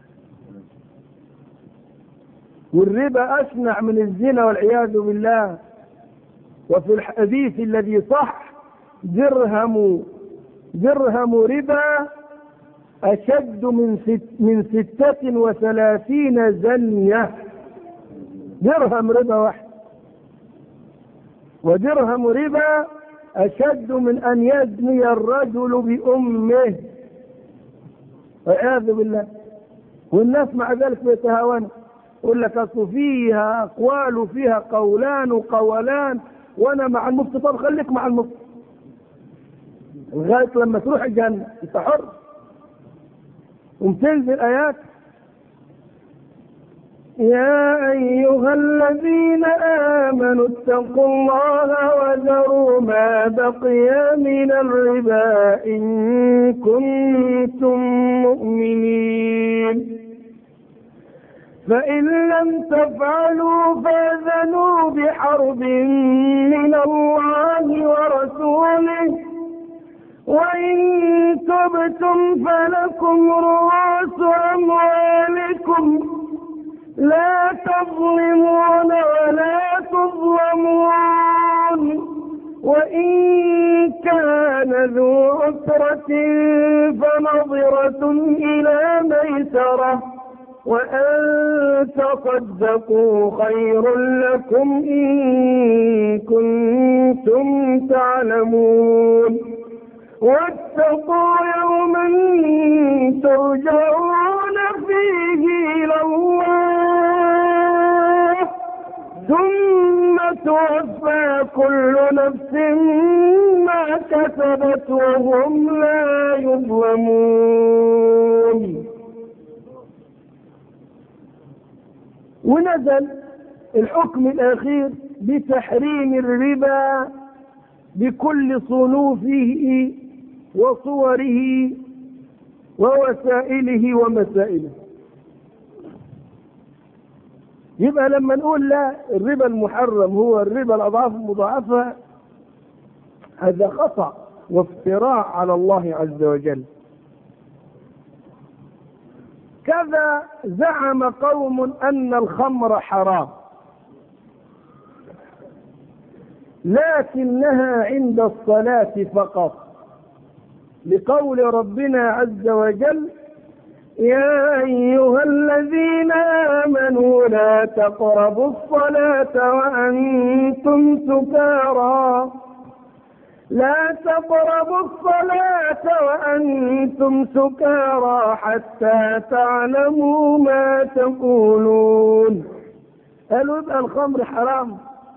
والربا أشنع من الزنا والعياذ بالله. وفي الحديث الذي صح: درهم ربا أشد من 36 زنية. درهم ربا واحد، ودرهم ربا أشد من أن يزني الرجل بأمه والعياذ بالله. والناس مع ذلك بيتهاونوا، يقول لك أصل فيها أقوال وفيها قولان وقولان وأنا مع المفتي. طب خليك مع المفتي لغاية لما تروح الجنة، أنت حر. وتنزل آيات يا أيها الذين آمنوا اتقوا الله وذروا ما بقي من الربا إن كنتم مؤمنين فإن لم تفعلوا فاذنوا بحرب من الله ورسوله وإن تبتم فلكم رؤوس أموالكم لا تظلمون ولا تظلمون وإن كان ذو عسرة فنظرة إلى ميسرة وأن تصدقوا خير لكم إن كنتم تعلمون واتقوا يوما ترجعون فيه إلى الله ثم توفى كل نفس ما كسبت وهم لا يظلمون. ونزل الحكم الأخير بتحريم الربا بكل صنوفه وصوره ووسائله ومسائله. يبقى لما نقول لا الربا المحرم هو الربا الأضعاف المضاعفة هذا خطأ وافتراء على الله عز وجل. كذا زعم قوم أن الخمر حرام لكنها عند الصلاة فقط لقول ربنا عز وجل يا أيها الذين آمنوا لا تقربوا الصلاة وأنتم سكارى لا تقربوا الصلاة وأنتم سكارى حتى تعلموا ما تقولون. قالوا يبقى الخمر حرام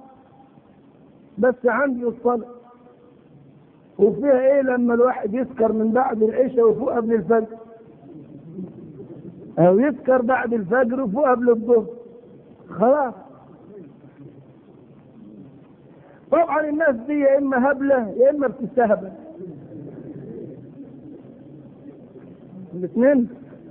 بس عندي الصلاة. وفيها ايه لما الواحد يسكر من بعد العشاء وفوق قبل الفجر او يسكر بعد الفجر وفوق قبل الظهر خلاص. طبعا الناس دي يا اما هبلة يا اما بتستهبل الاثنين،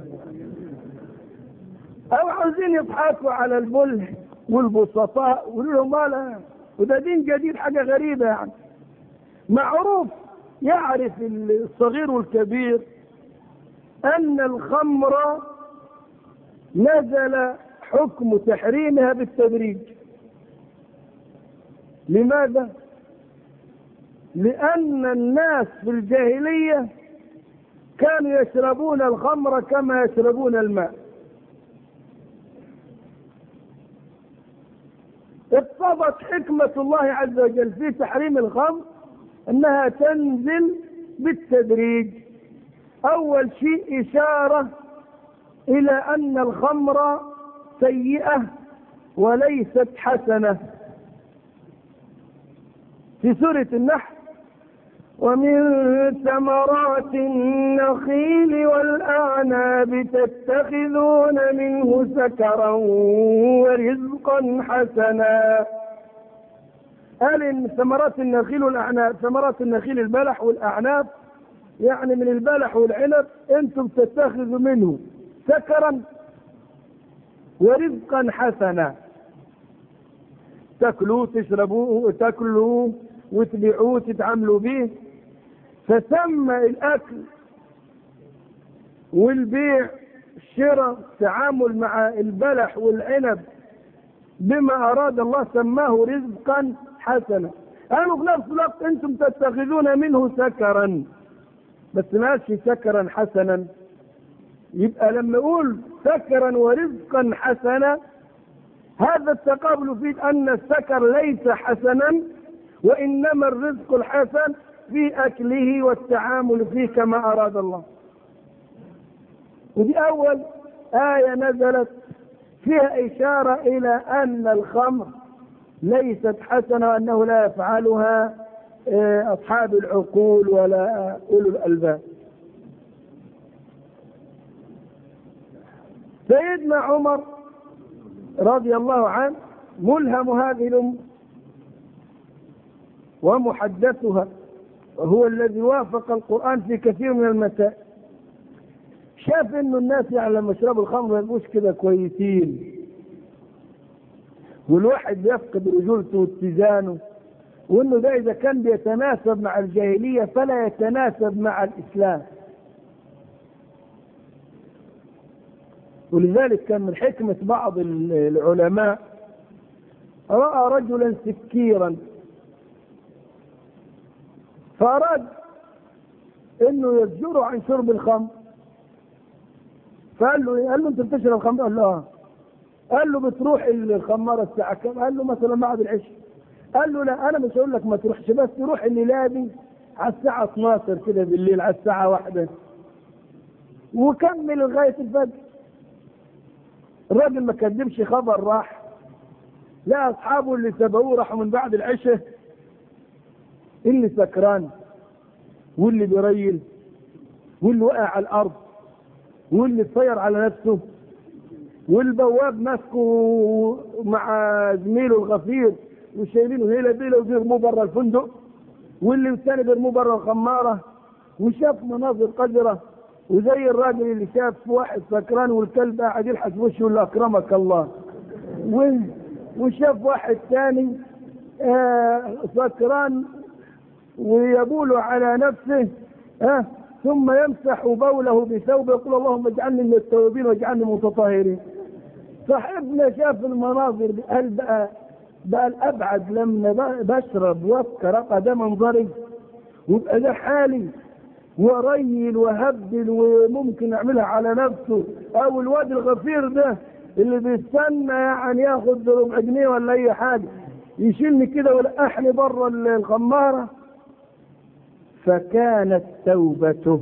او عاوزين يضحكوا على البله والبسطاء ويقولوا لهم مالها وده دين جديد حاجة غريبة. يعني معروف يعرف الصغير والكبير أن الخمر نزل حكم تحريمها بالتدريج. لماذا؟ لأن الناس في الجاهلية كانوا يشربون الخمر كما يشربون الماء. اقتضت حكمة الله عز وجل في تحريم الخمر أنها تنزل بالتدريج. أول شيء إشارة إلى أن الخمر سيئة وليست حسنة في سورة النحل ومن ثمرات النخيل والأعناب تتخذون منه سكرا ورزقا حسنا. قال إن ثمرات النخيل والأعناب، ثمرات النخيل البلح والأعناب يعني من البلح والعنب أنتم تتخذوا منه سكرا ورزقا حسنا، تاكلوه تشربوه وتاكلوه وتبيعوه تتعاملوا به. فسمى الأكل والبيع الشراء التعامل مع البلح والعنب بما أراد الله سماه رزقا حسنا. قالوا في نفس الوقت أنتم تتخذون منه سكرا، بس ماشي سكرا حسنا. يبقى لما نقول سكرا ورزقا حسنا هذا التقابل يفيد أن السكر ليس حسنا وإنما الرزق الحسن في أكله والتعامل فيه كما أراد الله. ودي أول آية نزلت فيها إشارة إلى أن الخمر ليست حسنة وأنه لا يفعلها أصحاب العقول ولا أولو الألباب. سيدنا عمر رضي الله عنه ملهم هذه الأمة ومحدثها، وهو الذي وافق القرآن في كثير من المسائل. شاف انه الناس يعني لما يشربوا الخمر ما يبقوش كده كويسين، والواحد بيفقد رجولته واتزانه، وانه ده اذا كان بيتناسب مع الجاهلية فلا يتناسب مع الاسلام. ولذلك كان من حكمة بعض العلماء رأى رجلا سكيرا فأراد انه يزجره عن شرب الخمر، فقال له انت بتشرب خمر؟ قال له اه. قال له بتروح الخمارة الساعة كم؟ قال له مثلا بعد العشاء. قال له لا انا مش هقول لك ما تروحش، بس تروح الليلة دي على الساعة 12 كده بالليل، على الساعة 1 وكمل لغاية الفجر. الراجل ما كذبش خبر، راح لا اصحابه اللي سبقوه راحوا من بعد العشاء، اللي سكران واللي بيريل واللي وقع على الارض واللي اتصير على نفسه، والبواب ماسكه مع زميله الغفير وشايلينه هيله بيله وبيرموه بره الفندق، واللي الثاني بيرموه بره الخماره. وشاف مناظر قذره، وزي الراجل اللي شاف واحد سكران والكلب قاعد يلحس وشه يقول له اكرمك الله، وشاف واحد ثاني سكران ويبول على نفسه ثم يمسح بوله بثوبه يقول اللهم اجعلني من التوابين واجعلني من المتطهرين. صاحبنا شاف المناظر دي، قال بقى الابعد لما بشرب واسكر ده منظري ويبقى ده حالي وريل وهبل وممكن اعملها على نفسه، او الواد الغفير ده اللي بيستنى يعني ياخد ربع جنيه ولا اي حاجه يشيلني كده ويلقحني بره الخماره. فكانت توبته.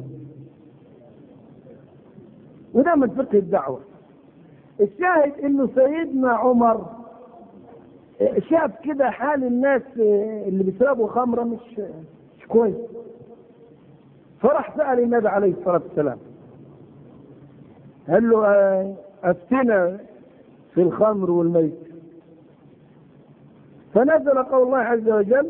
وده من فقه الدعوه. الشاهد انه سيدنا عمر شاف كده حال الناس اللي بيشربوا خمره مش كويس، فراح سأل النبي عليه الصلاة والسلام، قال له افتنا في الخمر والميت. فنزل قول الله عز وجل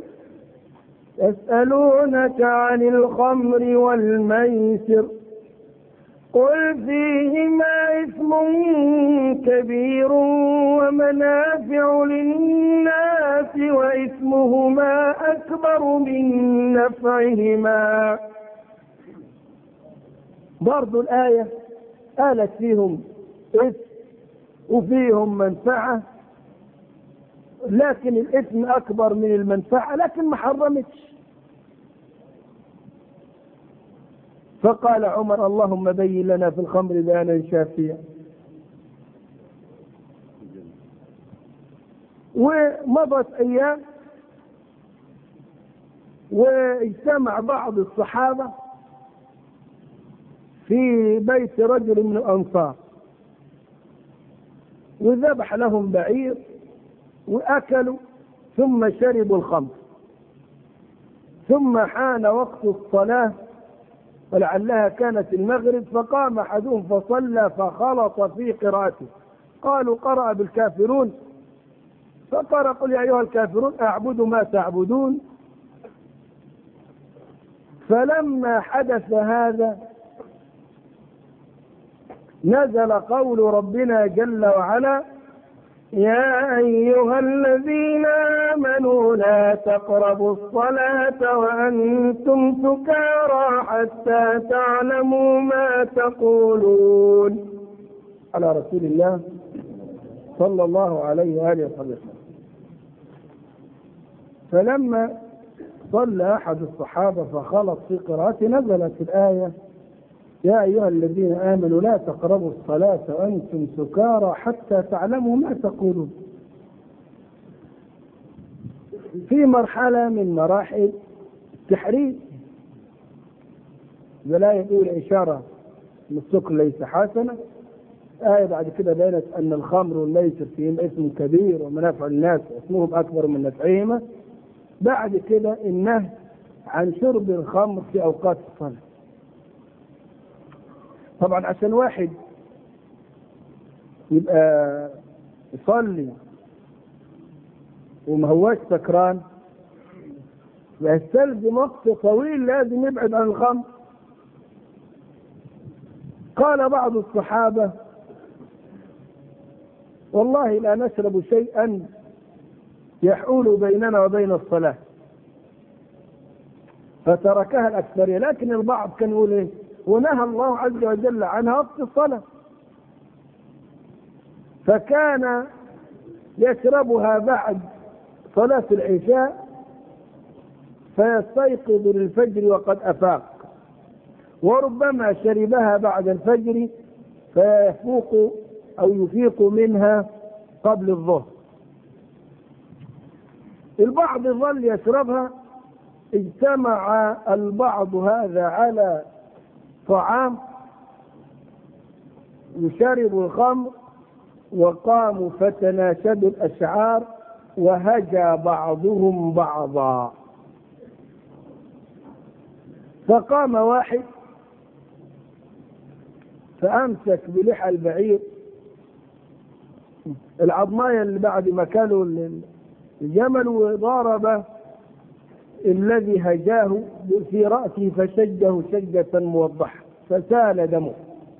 يسألونك عن الخمر والميسر قل فيهما إثم كبير ومنافع للناس وإثمهما أكبر من نفعهما. برضو الآية قالت فيهم إثم وفيهم منفعة، لكن الإثم أكبر من المنفعة، لكن ما حرمتش. فقال عمر اللهم بين لنا في الخمر بيانا شافيا. ومضت أيام واجتمع بعض الصحابة في بيت رجل من الأنصار وذبح لهم بعير وأكلوا ثم شربوا الخمر، ثم حان وقت الصلاة ولعلها كانت المغرب، فقام أحدهم فصلى فخلط في قراءته. قالوا قرأ بالكافرون، فقال قل يا أيها الكافرون أعبد ما تعبدون. فلما حدث هذا نزل قول ربنا جل وعلا يا أيها الذين آمنوا لا تقربوا الصلاة وأنتم سكارى حتى تعلموا ما تقولون. على رسول الله صلى الله عليه وآله وسلم. فلما صلى أحد الصحابة فخلط في قراءته نزلت الآية يا أيها الذين آمنوا لا تقربوا الصلاة وأنتم سكارى حتى تعلموا ما تقولون. في مرحلة من مراحل التحريم، ولا يقول إشارة أن السكر ليس حسنا. آية بعد كده بينت أن الخمر والميسر فيهم اسم كبير ومنافع الناس اسمهم أكبر من نفعهما. بعد كده النهي عن شرب الخمر في أوقات الصلاة. طبعا عشان واحد يبقى يصلي وما هواش سكران يستلزم وقت طويل لازم يبعد عن الخمر. قال بعض الصحابة والله لا نشرب شيئا يحول بيننا وبين الصلاة، فتركها الأكثرية. لكن البعض كان يقول ايه؟ ونهى الله عز وجل عنها وقت الصلاة، فكان يشربها بعد صلاة العشاء فيستيقظ للفجر وقد أفاق، وربما شربها بعد الفجر فيفوق أو يفيق منها قبل الظهر. البعض ظل يشربها. اجتمع البعض هذا على طعام وشربوا الخمر وقاموا فتناشدوا الأشعار وهجى بعضهم بعضا. فقام واحد فأمسك بلحى البعير العظماية اللي بعد ما كانوا الجمل وضرب الذي هجاه في رأسه فشجه شجة موضحة فسال دمه،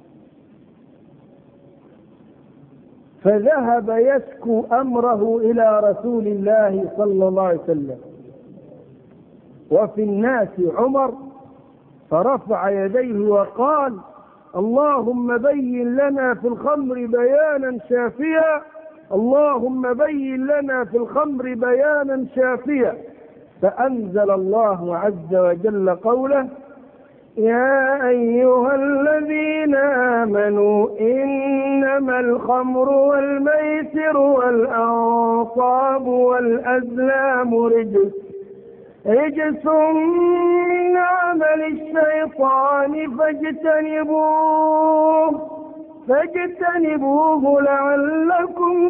فذهب يشكو أمره إلى رسول الله صلى الله عليه وسلم، وفي الناس عمر، فرفع يديه وقال اللهم بين لنا في الخمر بيانا شافيا، اللهم بين لنا في الخمر بيانا شافيا. فأنزل الله عز وجل قوله يا أيها الذين آمنوا إنما الخمر والميسر والأنصاب والأزلام رجس من عمل الشيطان فاجتنبوه لعلكم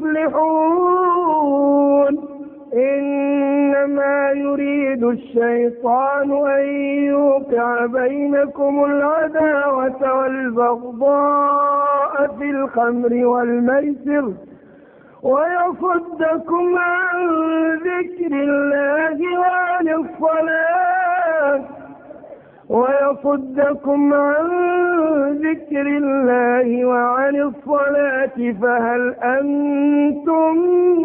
تفلحون. إنما يريد الشيطان أن يوقع بينكم العداوة والبغضاء في الخمر والميسر ويصدكم عن ذكر الله وعن الصلاة فهل أنتم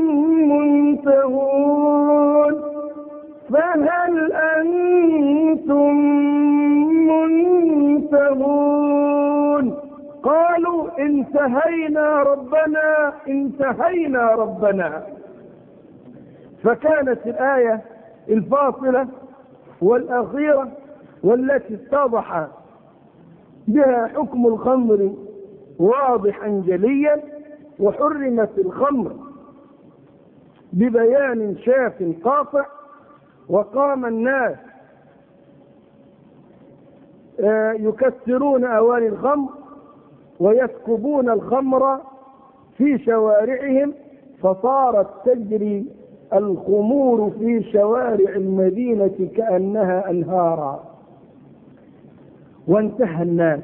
منتهون؟ قالوا انتهينا ربنا. فكانت الآية الفاصلة والأخيرة والتي اتضح بها حكم الخمر واضحا جليا، وحرمت الخمر ببيان شاف قاطع، وقام الناس يكسرون أواني الخمر ويسكبون الخمر في شوارعهم، فصارت تجري الخمور في شوارع المدينة كأنها أنهارا، وانتهى الناس.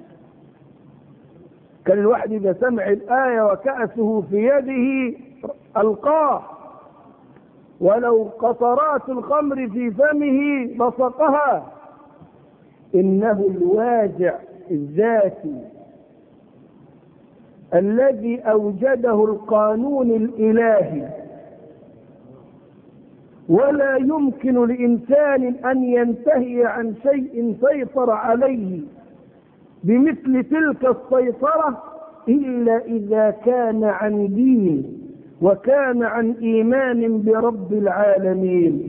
كان الواحد إذا سمع الآية وكأسه في يده ألقاه، ولو قطرات الخمر في فمه بصقها. إنه الواجع الذاتي الذي أوجده القانون الإلهي، ولا يمكن لإنسان أن ينتهي عن شيء سيطر عليه بمثل تلك السيطرة إلا إذا كان عن دين وكان عن إيمان برب العالمين.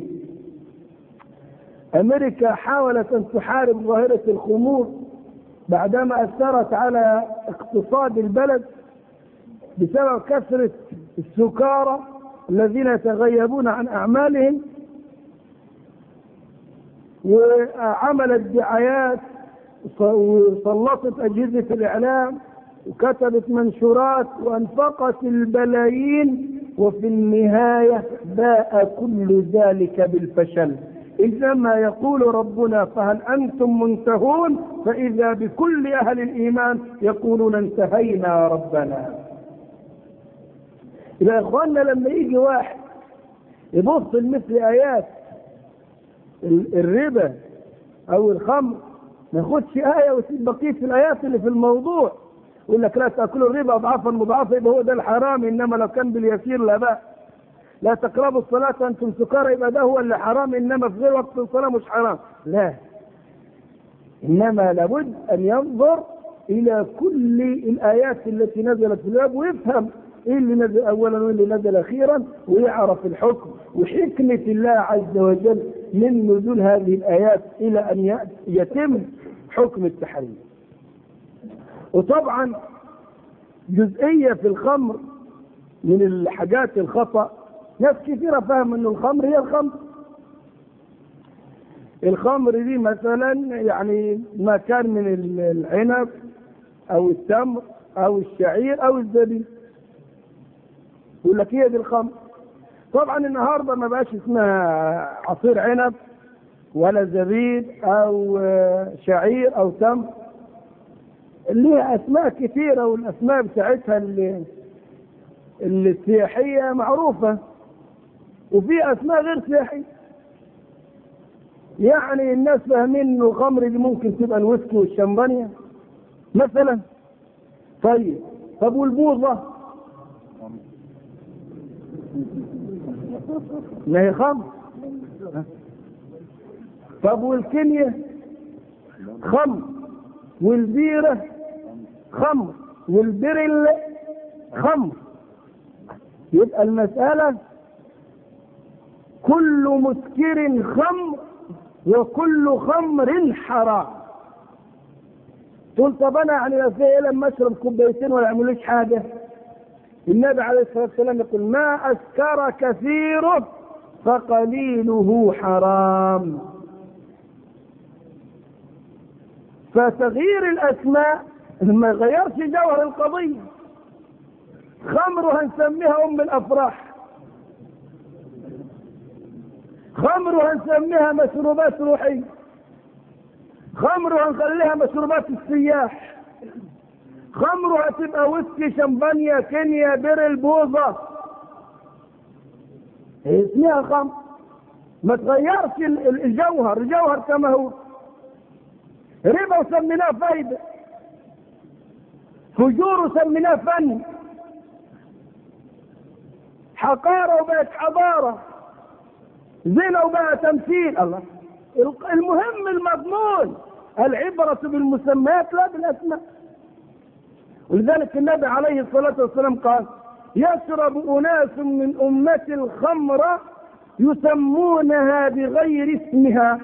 أمريكا حاولت أن تحارب ظاهرة الخمور بعدما أثرت على اقتصاد البلد بسبب كثرة السكارى الذين يتغيبون عن أعمالهم، وعملت دعايات وسلطت أجهزة الإعلام وكتبت منشورات وأنفقت البلايين، وفي النهاية باء كل ذلك بالفشل. إنما يقول ربنا فهل أنتم منتهون، فإذا بكل أهل الإيمان يقولون انتهينا ربنا. يبقى يا اخوانا لما يجي واحد يبص لمثل ايات الربا او الخمر، ما ياخدش ايه ويسيب بقيه الايات اللي في الموضوع، يقول لك لا تاكلوا الربا اضعافا مضاعفه، يبقى هو ده الحرام، انما لو كان باليسير لا بأس. لا تقربوا الصلاه وانتم سكارى، يبقى ده هو اللي حرام، انما في غير وقت الصلاه مش حرام. لا، انما لابد ان ينظر الى كل الايات التي نزلت في الباب ويفهم ايه اللي نزل اولا وايه اللي نزل اخيرا، ويعرف الحكم وحكمه الله عز وجل من نزول هذه الايات الى ان يتم حكم التحريم. وطبعا جزئيه في الخمر من الحاجات الخطأ، ناس كثيره فاهم ان الخمر هي الخمر. الخمر دي مثلا يعني ما كان من العنب او التمر او الشعير او الزبيب، يقول لك هي دي الخمر. طبعا النهارده ما بقاش اسمها عصير عنب ولا زبيب او شعير او تمر، ليها اسماء كثيره، والاسماء بتاعتها السياحيه معروفه، وفي اسماء غير سياحيه. يعني الناس فاهمين انه الخمر دي ممكن تبقى الويسكي والشمبانيا مثلا. طب والبوظه ما هي خمر. طب والكينيا خمر، والبيره خمر، والبرل خمر. يبقى المسألة كل مسكر خمر وكل خمر حرام. تقول طب انا يعني ايه لما اشرب كوبايتين ولا اعملوش حاجه؟ النبي عليه الصلاه والسلام يقول ما اسكر كثيره فقليله حرام. فتغيير الاسماء ما يغيرش جوهر القضيه. خمر هنسميها ام الافراح، خمر هنسميها مشروبات روحيه، خمر هنخليها مشروبات السياح، خمر هتبقى ويسكي شمبانيا كينيا بيرل بوظه، اسمها خمر. ما تغيرش الجوهر، الجوهر كما هو. ربا وسميناه فايده، فجور وسميناه فن، حقاره وبقت حضاره، زنا وبقى تمثيل. الله، المهم المضمون، العبرة بالمسميات لا بالأسماء. ولذلك النبي عليه الصلاة والسلام قال يشرب أناس من أمة الخمر يسمونها بغير اسمها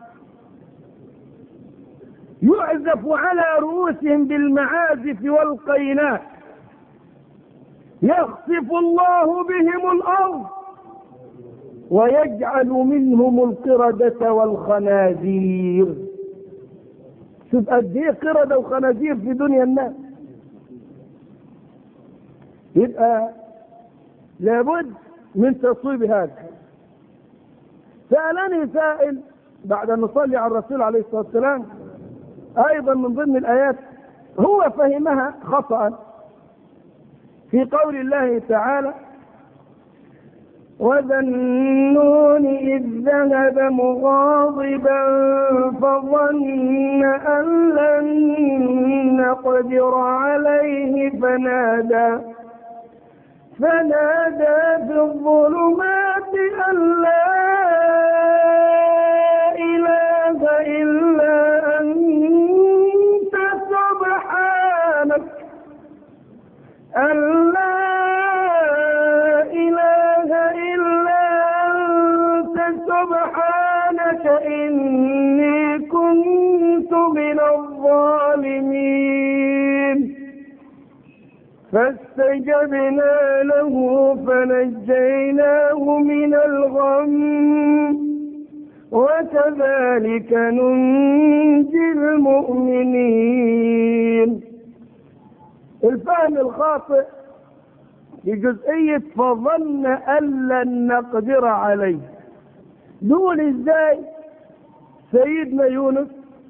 يعزف على رؤوسهم بالمعازف والقينات يخسف الله بهم الأرض ويجعل منهم القردة والخنازير. شوف قد ايه قردة وخنازير في دنيا الناس. يبقى لابد من تصويب هذا. سألني سائل بعد أن نصلي على الرسول عليه الصلاة والسلام أيضا من ضمن الآيات هو فهمها خطأ، في قول الله تعالى وذا النون إذ ذهب مغاضبا فظن أن لن نقدر عليه فنادى في الظلمات أن لا إله إلا أنت سبحانك سبحانك إني كنت من الظالمين. فاستجبنا له فنجيناه من الغم وكذلك ننجي المؤمنين. الفهم الخاطئ لجزئية فظن أن لن نقدر عليه، دول ازاي سيدنا يونس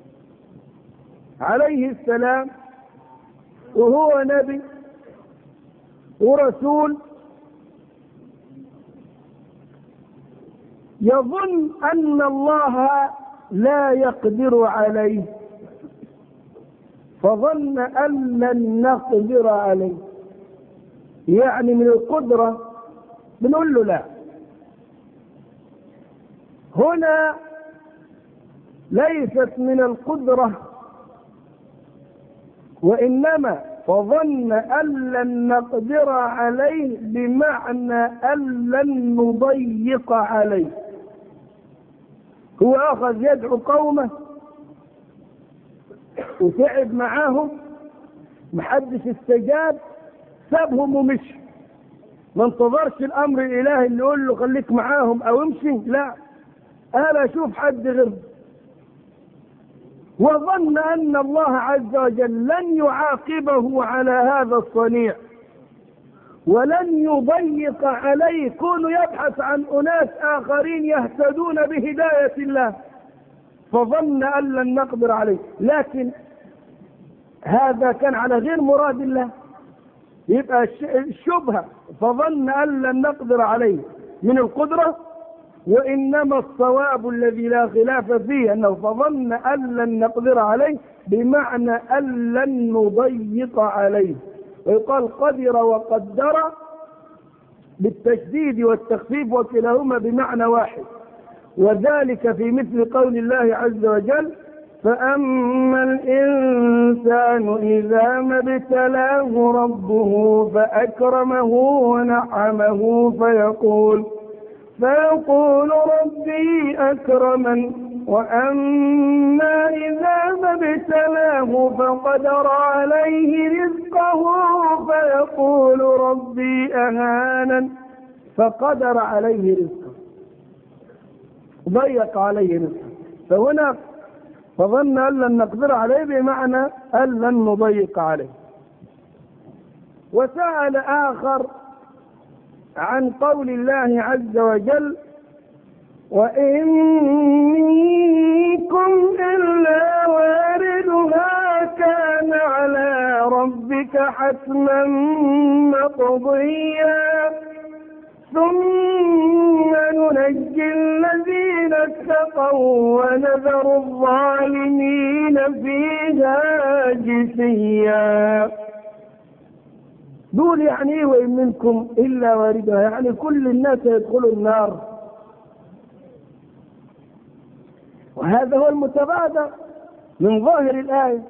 عليه السلام وهو نبي ورسول يظن أن الله لا يقدر عليه، فظن أن لن نقدر عليه، يعني من القدرة. بنقول له لا، هنا ليست من القدرة، وإنما فظن أن لن نقدر عليه بمعنى أن لن نضيق عليه. هو أخذ يدعو قومه وتعب معاهم، محدش استجاب، سابهم ومشي، ما انتظرش الأمر الإلهي اللي يقول له خليك معاهم أو امشي، لا، أنا أشوف حد غيره. وظن أن الله عز وجل لن يعاقبه على هذا الصنيع ولن يضيق عليه، كونه يبحث عن أناس آخرين يهتدون بهداية الله، فظن أن لن نقدر عليه. لكن هذا كان على غير مراد الله، يبقى الشبهة فظن أن لن نقدر عليه من القدرة، وإنما الصواب الذي لا خلاف فيه أنه فظن أن لن نقدر عليه بمعنى أن لن نضيق عليه. ويقال قدر وقدر بالتشديد والتخفيف، وكلاهما بمعنى واحد، وذلك في مثل قول الله عز وجل: فأما الإنسان إذا ما ابتلاه ربه فأكرمه ونعمه فيقول ربي أكرمن، وأما إذا ما ابتلاه فقدر عليه رزقه فيقول ربي أهانن. فقدر عليه رزقه، ضيق عليه رزقه، فهنا فظن أن لن نقدر عليه بمعنى أن لن نضيق عليه. وسأل آخر عن قول الله عز وجل: وإن منكم إلا واردها كان على ربك حتما مقضيا ثم ننجي الذين اتقوا ونذر الظالمين فيها جثيا. دول يعني ايه وإن منكم إلا واردها؟ يعني كل الناس يدخلوا النار، وهذا هو المتبادر من ظاهر الآية،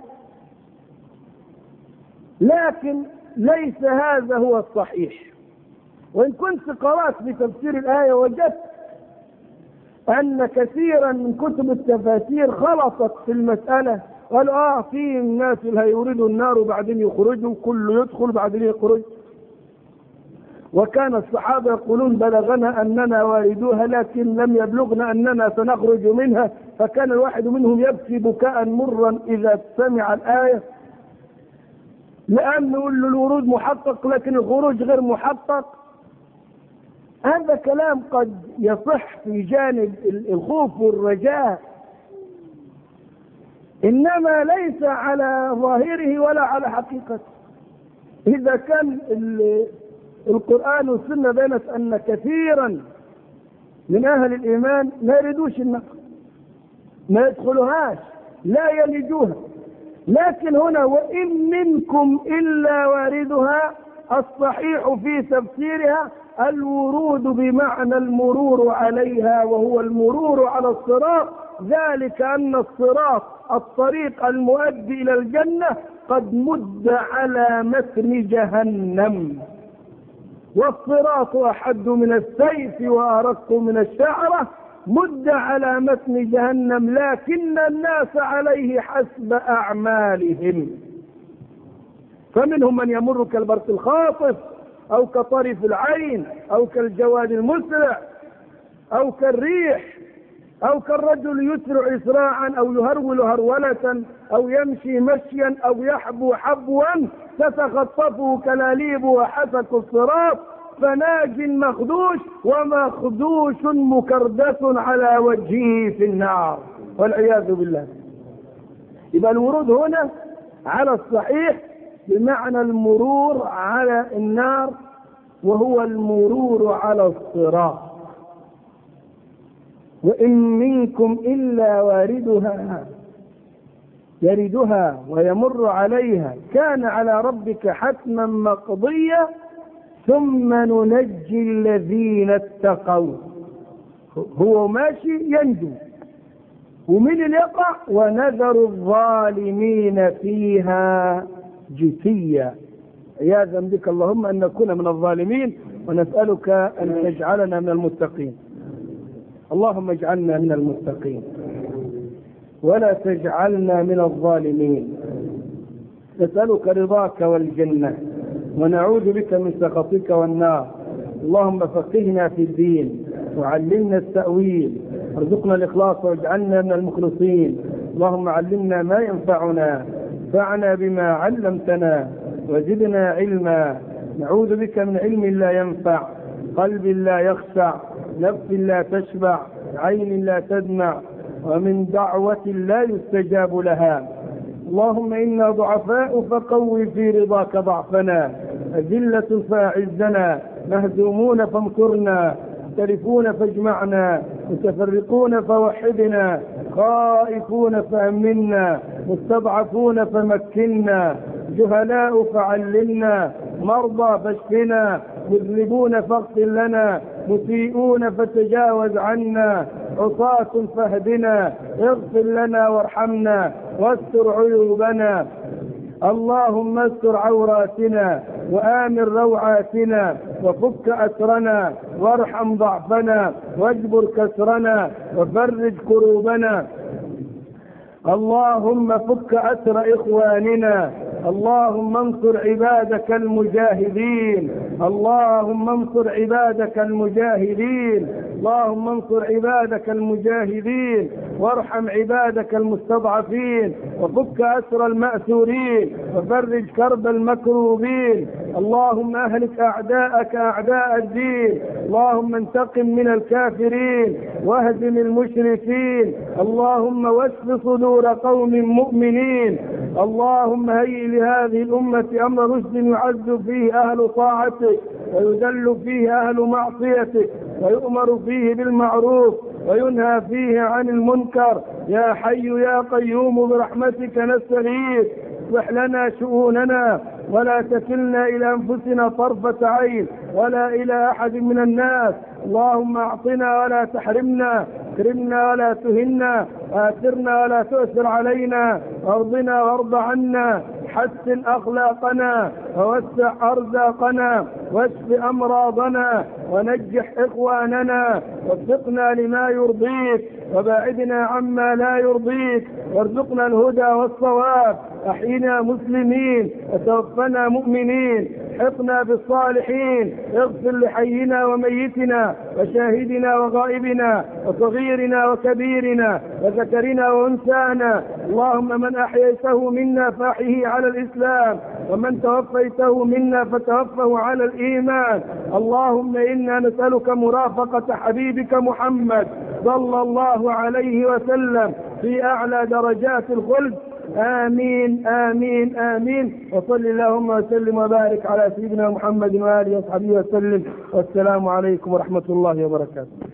لكن ليس هذا هو الصحيح. وإن كنت قرأت في تفسير الآية وجدت أن كثيرا من كتب التفاسير خلطت في المسألة، قالوا في الناس اللي هيوردوا النار وبعدين يخرجوا، كله يدخل بعدين يخرج. وكان الصحابة يقولون: بلغنا أننا واردوها لكن لم يبلغنا أننا سنخرج منها. فكان الواحد منهم يبكي بكاء مرا إذا سمع الآية، لأنه يقول له الورود محقق لكن الخروج غير محقق. هذا كلام قد يصح في جانب الخوف والرجاء، إنما ليس على ظاهره ولا على حقيقته. إذا كان القرآن والسنة بينت أن كثيرا من أهل الإيمان لا يريدوش النار، ما يدخلوهاش، لا يلجوها، لكن هنا وإن منكم إلا واردها، الصحيح في تفسيرها الورود بمعنى المرور عليها، وهو المرور على الصراط، ذلك أن الصراط الطريق المؤدي إلى الجنة قد مد على متن جهنم، والصراط أحد من السيف وأرق من الشعرة، مد على متن جهنم، لكن الناس عليه حسب أعمالهم، فمنهم من يمر كالبرق الخاطف أو كطرف العين أو كالجواد المسرع أو كالريح أو كالرجل يسرع إسراعا أو يهرول هرولة أو يمشي مشيا أو يحبو حبوا تتخطفه كلاليب وحسك الصراط، فناج مخدوش ومخدوش مكردس على وجهه في النار والعياذ بالله. يبقى الورود هنا على الصحيح بمعنى المرور على النار، وهو المرور على الصراط. وإن منكم إلا واردها يردها ويمر عليها كان على ربك حتما مقضيا ثم ننجي الذين اتقوا. هو ماشي ينجو، ومن اللي يقع ونذر الظالمين فيها جثيا. عياذا بك اللهم أن نكون من الظالمين، ونسألك أن تجعلنا من المتقين. اللهم اجعلنا من المتقين ولا تجعلنا من الظالمين. نسألك رضاك والجنة ونعوذ بك من سخطك والنار. اللهم فقهنا في الدين وعلمنا التأويل، ارزقنا الإخلاص واجعلنا من المخلصين. اللهم علمنا ما ينفعنا، انفعنا بما علمتنا وزدنا علما. نعوذ بك من علم لا ينفع، قلب لا يخشع، نفس لا تشبع، عين لا تدمع، ومن دعوة لا يستجاب لها. اللهم إنا ضعفاء فقوي في رضاك ضعفنا، أذلة فأعزنا، مهزومون فانصرنا، مختلفون فاجمعنا، متفرقون فوحدنا، خائفون فأمنا، مستضعفون فمكنا، جهلاء فعلمنا، مرضى فاشفنا، مذنبون فاغفر لنا، مسيئون فتجاوز عنا، عصاة فاهدنا، اغفر لنا وارحمنا واستر عيوبنا. اللهم استر عوراتنا وآمن روعاتنا وفك أسرنا وارحم ضعفنا واجبر كسرنا وفرج كروبنا. اللهم فك أسر إخواننا. اللهم انصر عبادك المجاهدين. اللهم انصر عبادك المجاهدين. اللهم انصر عبادك المجاهدين وارحم عبادك المستضعفين وفك أسر المأسورين وفرج كرب المكروبين. اللهم أهلك أعداءك أعداء الدين. اللهم انتقم من الكافرين واهزم المشركين. اللهم واشف صدور قوم مؤمنين. اللهم هيئ لهذه الأمة أمر رشد يعز فيه أهل طاعتك ويذل فيه أهل معصيتك ويؤمر فيه بالمعروف وينهى فيه عن المنكر. يا حي يا قيوم برحمتك نستغيث. اصلح لنا شؤوننا ولا تكلنا إلى أنفسنا طرفة عين ولا إلى أحد من الناس. اللهم أعطنا ولا تحرمنا، اكرمنا ولا تهنا، آثرنا ولا تؤثر علينا، ارضنا وارض عنا، حسن أخلاقنا ووسع أرزاقنا واشف أمراضنا ونجح إخواننا، وفقنا لما يرضيك وباعدنا عما لا يرضيك، وارزقنا الهدى والصواب. أحينا مسلمين وتوفنا مؤمنين، حقنا بالصالحين. اغفر لحينا وميتنا وشاهدنا وغائبنا وصغيرنا وكبيرنا وذكرنا وانثانا. اللهم من أحييته منا فأحيه على الإسلام، ومن توفيته منا فتوفه على الإيمان. اللهم إنا نسألك مرافقة حبيبك محمد صلى الله عليه وسلم في أعلى درجات الخلد. آمين آمين آمين. وصل اللهم وسلم وبارك على سيدنا محمد وآله وصحبه وسلم. والسلام عليكم ورحمة الله وبركاته.